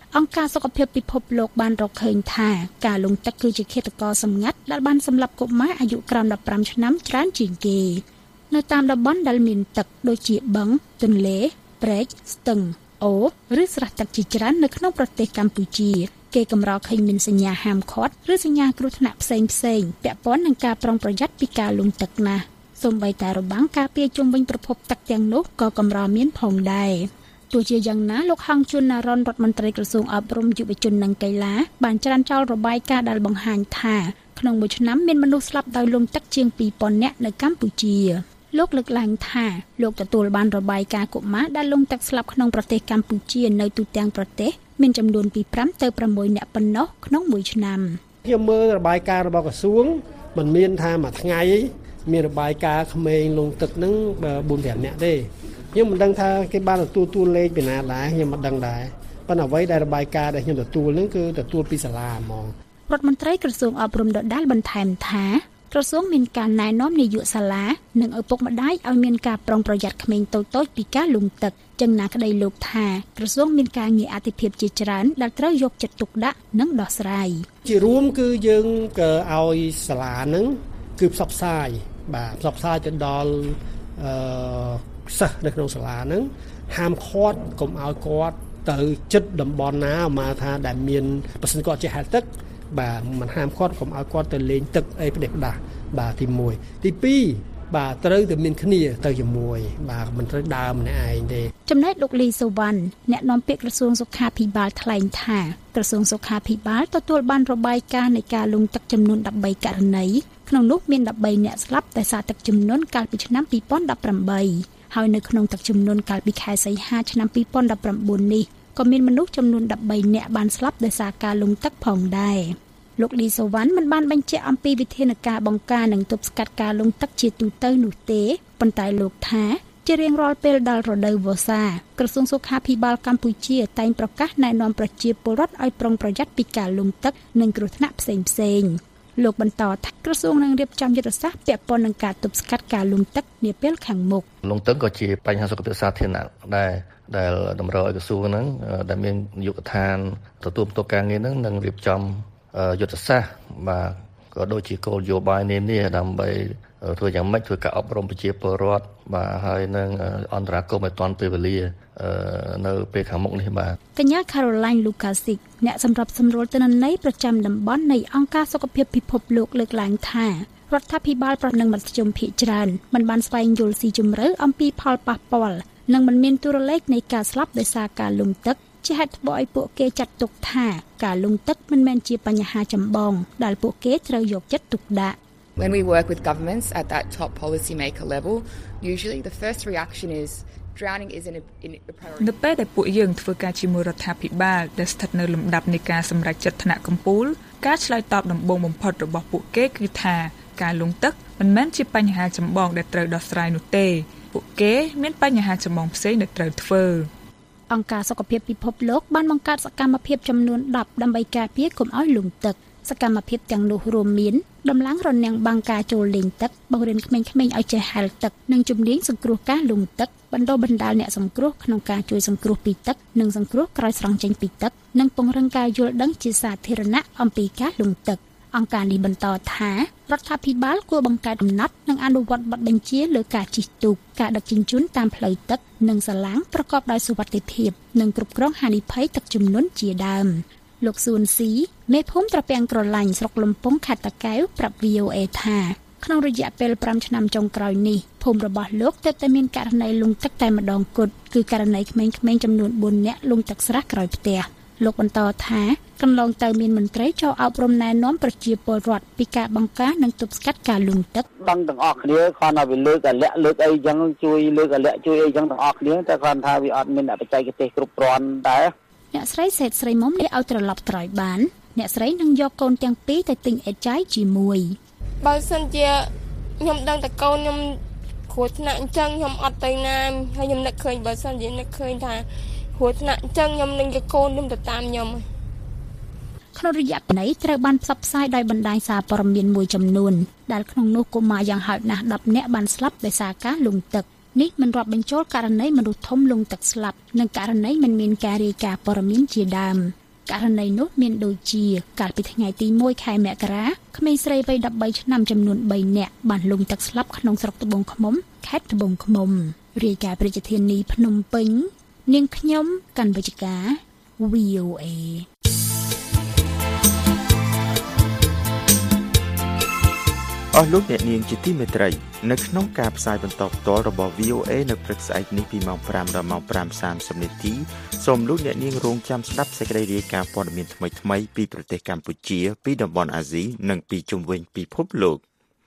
អង្គការសុខភាពពិភពលោកបានរកឃើញថាការលង់ទឹកគឺជាឃាតករសម្ងាត់ដែលបានសម្លាប់កុមារអាយុក្រោម15ឆ្នាំច្រើនជាងគេនៅតាមតំបន់ដែលមានទឹកដូចជាបឹងទន្លេព្រែកស្ទឹងអូរឬស្រះទឹកជាច្រើននៅក្នុងប្រទេសកម្ពុជាគេកម្រឃើញមានសញ្ញាហាមឃាត់ឬសញ្ញាគ្រោះថ្នាក់ផ្សេងពាក់ព័ន្ធនឹងការប្រុងប្រយ័ត្នពីការលង់ទឹកណាស់សូម្បីតែរបាំងការពារជុំវិញប្រភពទឹកទាំងនោះក៏កម្រមានផងដែរទោះជាយ៉ាងណាលោកហងជួនណារ៉ុនរដ្ឋមន្ត្រីក្រសួងអប់រំយុវជននិងកីឡាបានច្រានចោលរបាយការណ៍ដែលបង្ហាញថាក្នុងមួយឆ្នាំមានមនុស្សស្លាប់ដោយលង់ទឹកជាង 2000 នាក់នៅកម្ពុជាលោកលើកឡើងថាលោកទទួលបានរបាយការណ៍កុមារដែលលង់ទឹកស្លាប់ក្នុងប្រទេសកម្ពុជានៅទូទាំងប្រទេសមានចំនួនពី5ទៅ6នាក់ប៉ុណ្ណោះក្នុងមួយឆ្នាំខ្ញុំមើលរបាយការណ៍របស់ក្រសួងមិនមានថាមួយថ្ងៃមានរបាយការណ៍ក្មេងលង់ទឹកហ្នឹង 4-5 នាក់ទេខ្ញុំមិនដឹងថាគេបានទទួលលេខពីណាដែរខ្ញុំមិនដឹងដែរប៉ុន្តែអ្វីដែលរបាយការណ៍ដែលខ្ញុំទទួលហ្នឹងគឺទទួលពីសាលាហ្មងរដ្ឋមន្ត្រីក្រសួងអប់រំដដែលបន្ថែមថាក្រសួងមានការណែនាំនាយកសាលានិងឪពុកម្ដាយឲ្យមានការប្រុងប្រយ័ត្នក្មេងតូចៗពីការលង់ទឹកចឹងណាក្តីលោកថាក្រសួងមានការងារអាទិភាពជាច្រើនដែលត្រូវយកចិត្តទុកដាក់និងដោះស្រាយជារួមគឺយើងក៏ឲ្យសាលាហ្នឹងគឺផ្សព្វផ្សាយទៅដល់សិស្សនៅក្នុងសាលាហ្នឹងហាមឃាត់កុំឲ្យគាត់ទៅចិត្តតំបន់ណាមកថាដែលមានប្រសិនគាត់ចេះហែលទឹកបាទមិនហាមឃាត់កុំឲ្យគាត់ទៅលេងទឹកអីផ្ដេសផ្ដាស់បាទទី1ទី2បាទត្រូវតែមានគ្នាទៅជាមួយបាទមិនត្រូវដើរម្នាក់ឯងទេចំណែកលោកលីសុវណ្ណអ្នកនាំពាក្យក្រសួងសុខាភិបាលថ្លែងថាក្រសួងសុខាភិបាលទទួលបានរបាយការណ៍នៃការលង់ទឹកចំនួន13ករណីក្នុងនោះមាន13អ្នកស្លាប់ដោយសារទឹកជំនន់កាលពីឆ្នាំ2018ហើយនៅក្នុងទឹកជំនន់កាលពីខែសីហាឆ្នាំ2019នេះក៏មានមនុស្សចំនួន13នាក់បានស្លាប់ដោយសារការលង់ទឹកផងដែរលោកលីសូវ៉ាន់មិនបានបញ្ជាក់អំពីវិធានការបង្ការនិងទប់ស្កាត់ការលង់ទឹកជាទូទៅនោះទេប៉ុន្តែលោកថាជារៀងរាល់ពេលដល់រដូវវស្សាក្រសួងសុខាភិបាលកម្ពុជាតែងប្រកាសណែនាំប្រជាពលរដ្ឋឲ្យប្រុងប្រយ័ត្នពីការលង់ទឹកនិងគ្រោះថ្នាក់ផ្សេងៗលោកបន្តថាក្រសួងនឹងរៀបចំយុទ្ធសាស្ត្រពាក់ព័ន្ធនឹងការទប់ស្កាត់ការលង់ទឹកនាពេលខាងមុខលង់ទឹកក៏ជាបញ្ហាសុខភាពសាធារណៈដែរដែលតម្រូវឲ្យក្រសួងហ្នឹងដែលមាននាយកដ្ឋានទទួលបន្ទុកការងារហ្នឹងនឹងរៀបចំយុទ្ធសាស្ត្របាទក៏ដូចជាគោលនយោបាយនានាដើម្បីធ្វើយ៉ាងម៉េចធ្វើការអប់រំប្រជាពលរដ្ឋបាទហើយនឹងអន្តរាគមន៍ឲ្យទាន់ពេលវេលានៅពេលខាងមុខនេះបាទកញ្ញា Caroline Lukasic អ្នកសម្របសម្រួលទិន្នន័យប្រចាំតំបន់នៃអង្គការសុខភាពពិភពលោកលើកឡើងថារដ្ឋាភិបាលប្រនឹងមធ្យមភាគច្រើនមិនបានស្វែងយល់ស៊ីជម្រៅអំពីផលប៉ះពាល់និងមិនមានតួលេខនៃការស្លាប់ដោយសារការលង់ទឹកជាហេតុធ្វើឲ្យពួកគេចាត់ទុកថាការលង់ទឹកមិនមែនជាបញ្ហាចម្បងដែលពួកគេត្រូវយកចិត្តទុកដាក់ When we work with governments at that top policy maker level, usually the first reaction is drowning isn't a priority. នៅពេលដែលពួកយើងធ្វើការជាមួយរដ្ឋាភិបាលដែលស្ថិតនៅលំដាប់នៃការសម្រេចចិត្តថ្នាក់កំពូលការឆ្លើយតបដំបូងបំផុតរបស់ពួកគេគឺថាការលង់ទឹកមិនមែនជាបញ្ហាចម្បងដែលត្រូវដោះស្រាយនោះទេពួកគេមានបញ្ហាចម្បងផ្សេងដែលត្រូវធ្វើអង្គការសុខភាពពិភពលោកបានបង្កើតសកម្មភាពចំនួន10ដើម្បីការពារកុំឲ្យលង់ទឹកសកម្មភាពទាំងនោះរួមមានដំឡើងរនាំងបាំងការចូលលេងទឹកបង្រៀនក្មេងៗឲ្យចេះហែលទឹកនិងជំនាញសង្គ្រោះការលង់ទឹកបណ្ដុះបណ្ដាលអ្នកសង្គ្រោះក្នុងការជួយសង្គ្រោះពីទឹកនិងសង្គ្រោះក្រោយស្រង់ចេញពីទឹកនិងពង្រឹងការយល់ដឹងជាសាធារណៈអំពីការលង់ទឹកអង្គការនេះបន្តថារដ្ឋាភិបាលគួរបង្កើតកំណត់និងអនុវត្តបទបញ្ជាលើការជិះទូកការដឹកជញ្ជូនតាមផ្លូវទឹកនិងសាឡាងប្រកបដោយសុវត្ថិភាពនិងគ្រប់គ្រងហានិភ័យទឹកជំនន់ជាដើមលោកសួនស៊ីមេភូមិត្រពាំងក្រឡាញ់ស្រុកលំពង់ខេត្តតាកែវប្រាប់ VOA ថាក្នុងរយៈពេល5ឆ្នាំចុងក្រោយនេះភូមិរបស់លោកទើបតែមានករណីលង់ទឹកតែម្ដងគត់គឺករណីក្មេងៗចំនួន4នាក់លង់ទឹកស្រះក្រោយផ្ទះលោកបន្តថាកន្លងទៅមានមន្ត្រីចូលអប់រំណែនាំប្រជាពលរដ្ឋពីការបង្ការនិងទប់ស្កាត់ការលង់ទឹកដឹងទាំងអស់គ្នាគាត់ថាវាលើកអាលាក់លើកអីចឹងជួយលើកអាលាក់ជួយអីចឹងទាំងអស់គ្នាតែគាត់ថាវាអត់មានបច្ចេកទេសគ្រប់គ្រាន់ដែរអ្នកស្រីសេតស្រីមុំនេះឲ្យត្រឡប់ត្រយបានអ្នកស្រីនឹងយកកូនទាំងពីរទៅទិញអេតចាយជាមួយបើសិនជាខ្ញុំដឹងតែកូនខ្ញុំគ្រោះថ្នាក់អញ្ចឹងខ្ញុំអត់ទៅណាហើយខ្ញុំនឹកឃើញបើសិនជានឹកឃើញថាគ្រោះថ្នាក់អញ្ចឹងខ្ញុំនឹងយកកូនខ្ញុំទៅតាមខ្ញុំក្នុងរយៈពេលនេះត្រូវបានផ្សព្វផ្សាយដោយបណ្ដាញសារព័ត៌មានមួយចំនួនដែលក្នុងនោះកុមារយ៉ាងហោចណាស់10នាក់បានស្លាប់ដោយសារការលង់ទឹកនេះមិនរាប់បញ្ចូលករណីមនុស្សធំលង់ទឹកស្លាប់និងករណីមិនមានការរាយការណ៍ព័ត៌មានជាដើមករណីនោះមានដូចជាកាលពីថ្ងៃទី1ខែមករាក្មេងស្រីវ័យ13ឆ្នាំចំនួន3នាក់បានលង់ទឹកស្លាប់ក្នុងស្រុកត្បូងឃ្មុំខេត្តត្បូងឃ្មុំរាយការណ៍ប្រជាធានីភ្នំពេញនាងខ្ញុំកាន់វិជ្ជការ VOA អស់លោកអ្នកនាងជាទីមេត្រីនៅក្នុងការផ្សាយបន្តផ្ទាល់របស់ VOA នៅព្រឹកស្អែកនេះពីម៉ោង5ដល់ម៉ោង 5:30 នាទីសូមលោកអ្នកនាងរងចាំស្ដាប់សេចក្តីរាយការណ៍ព័ត៌មានថ្មីៗពីប្រទេសកម្ពុជាពីតំបន់អាស៊ីនិងពីជុំវិញពិភពលោក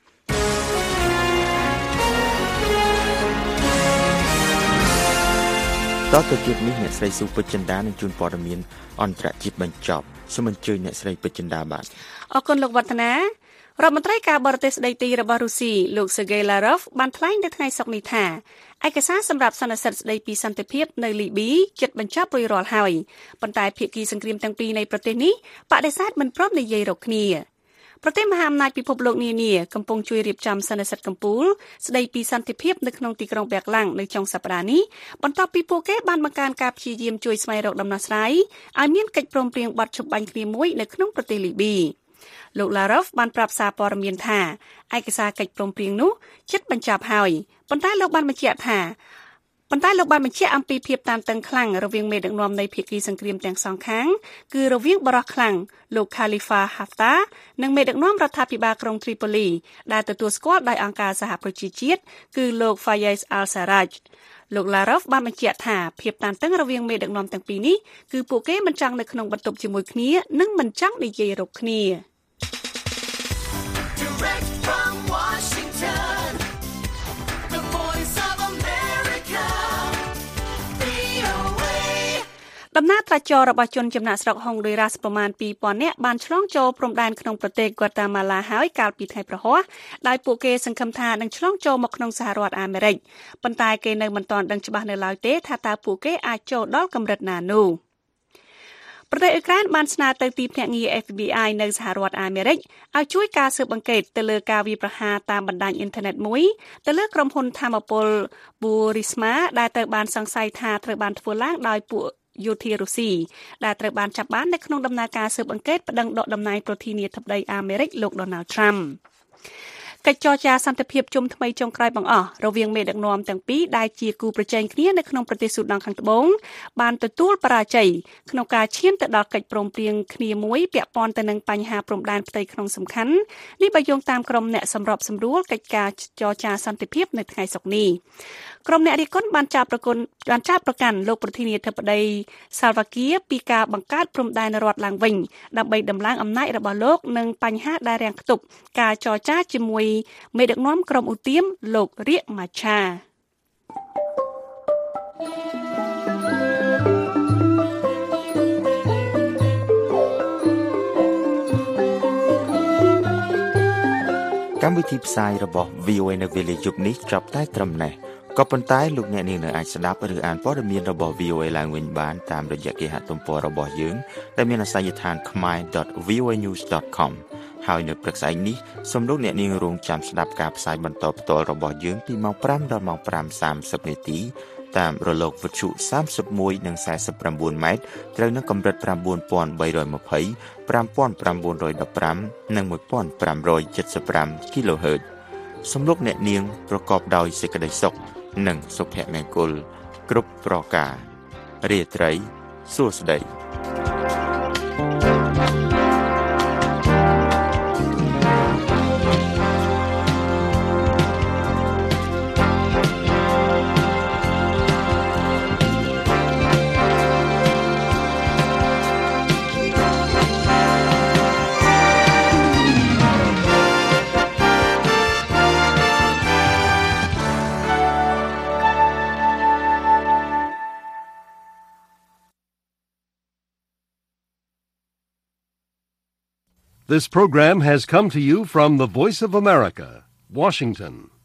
តទៅទៀតនេះអ្នកស្រីស៊ូពេជ្រចិន្តានឹងជូនព័ត៌មានអន្តរជាតិបញ្ចប់សូមអញ្ជើញអ្នកស្រីពេជ្រចិន្តាបាទអរគុណលោកវឌ្ឍនារដ្ឋមន្ត្រីការបរទេសស្ដីទីរបស់រុស្ស៊ីលោក Sergei Lavrov បានថ្លែងនៅថ្ងៃសុក្រនេះថាឯកសារសម្រាប់សន្និសីទស្ដីពីសន្តិភាពនៅលីប៊ីជិតបញ្ចប់រួចរាល់ហើយប៉ុន្តែភាគីសង្គ្រាមទាំងពីរនៃប្រទេសនេះបដិសេធមិនព្រមនិយាយរកគ្នាប្រទេសមហាអំណាចពិភពលោកនានាកំពុងជួយរៀបចំសន្និសីទកំពូលស្ដីពីសន្តិភាពនៅក្នុងទីក្រុងបែរឡាំងនៅចុងសប្តាហ៍នេះបន្ទាប់ពីពួកគេបានបង្កើនការព្យាយាមជួយស្វែងរកដំណោះស្រាយឲ្យមានកិច្ចព្រមព្រៀងបទច្បាញ់គ្នាមួយនៅក្នុងប្រទេសលីប៊ីលោក Lavrov បានប្រាប់សារព័ត៌មានថាឯកសារកិច្ចព្រមព្រៀងនោះជិតបញ្ចប់ហើយប៉ុន្តែលោកបានបញ្ជាក់អំពីភាពតានតឹងខ្លាំងរវាងមេដឹកនាំនៃភាគីសង្គ្រាមទាំងសងខាងគឺរវាងបរិះខ្លាំងលោក Khalifa Haftar និងមេដឹកនាំរដ្ឋាភិបាលក្រុង Tripoli ដែលទទួលស្គាល់ដោយអង្គការសហប្រជាជាតិគឺលោក Fayez al-Sarraj លោក Lavrov បានបញ្ជាក់ថាភាពតានតឹងរវាងមេដឹកនាំទាំងពីរនេះគឺពួកគេមិនចង់នៅក្នុងបន្ទប់ជាមួយគ្នានិងមិនចង់និយាយរកគ្នាដំណើរត្រាច់ចររបស់ជនចំណាក់ស្រុកហុងឌុយរ៉ាសប្រមាណ 2000 នាក់បានឆ្លងចូលព្រំដែនក្នុងប្រទេសហ្គាតាម៉ាឡាហើយកាលពីថ្ងៃប្រហ័សដោយពួកគេសង្ឃឹមថានឹងឆ្លងចូលមកក្នុងសហរដ្ឋអាមេរិកប៉ុន្តែគេនៅមិនទាន់ដឹងច្បាស់នៅឡើយទេថាតើពួកគេអាចចូលដល់កម្រិតណានោះប្រទេសអ៊ុយក្រែនបានស្នើទៅទីភ្នាក់ងារ FBI នៅសហរដ្ឋអាមេរិកឲ្យជួយការស៊ើបអង្កេតទៅលើការវាយប្រហារតាមបណ្ដាញអ៊ីនធឺណិតមួយទៅលើក្រុមហ៊ុនថាមពល Burisma ដែលត្រូវបានសង្ស័យថាត្រូវបានធ្វើឡើងដោយពួកយោធារុស្ស៊ីដែលត្រូវបានចាប់បាននៅក្នុងដំណើរការស៊ើបអង្កេតប្តឹងដកតំណែងប្រធានាធិបតីអាមេរិកលោក Donald Trump កិច្ចចរចាសន្តិភាពជុំថ្មីចុងក្រោយបង្អស់រវាងមេដឹកនាំទាំងពីរដែលជាគូប្រជែងគ្នានៅក្នុងប្រទេសស៊ូដង់ខាងត្បូងបានទទួលបរាជ័យក្នុងការឈានទៅដល់កិច្ចព្រមព្រៀងគ្នាមួយពាក់ព័ន្ធទៅនឹងបញ្ហាព្រំដែនផ្ទៃក្នុងសំខាន់នេះបើយោងតាមក្រុមអ្នកសម្របសម្រួលកិច្ចការចរចាសន្តិភាពនៅថ្ងៃសុក្រនេះក្រុមអ្នករិះគន់បានចោទប្រកាន់លោកប្រធានាធិបតី Salva Kiir ពីការបង្កើតព្រំដែនរដ្ឋឡើងវិញដើម្បីដំឡើងអំណាចរបស់លោកនិងបញ្ហាដែលរាំងខ្ទប់ការចរចាជាមួយមេដឹកនាំក្រុមឧទាមលោករៀកម៉ាឆាកម្មវិធីផ្សាយរបស់ VOA នៅវេលាយប់នេះចប់តែត្រឹមនេះក៏ប៉ុន្តែលោកអ្នកនាងនៅអាចស្ដាប់ឬអានព័ត៌មានរបស់ VOA ឡើងវិញបានតាមរយៈគេហទំព័ររបស់យើងដែលមានអាសយដ្ឋាន khmer.voanews.com ហើយនៅព្រឹកស្អែកនេះសូមលោកអ្នកនាងរងចាំស្ដាប់ការផ្សាយបន្តផ្ទាល់របស់យើងពីម៉ោង5ដល់ម៉ោង 5:30 នាទីតាមរលកវិទ្យុ31និង49ម៉ែត្រត្រូវនឹងកម្រិត 9320 5915 និង 1575 kHz សំលោកអ្នកនាងប្រកបដោយសេចក្តីសុខនិងសុភមង្គលគ្រប់ប្រការរាត្រីសួស្តី This program has come to you from the Voice of America, Washington.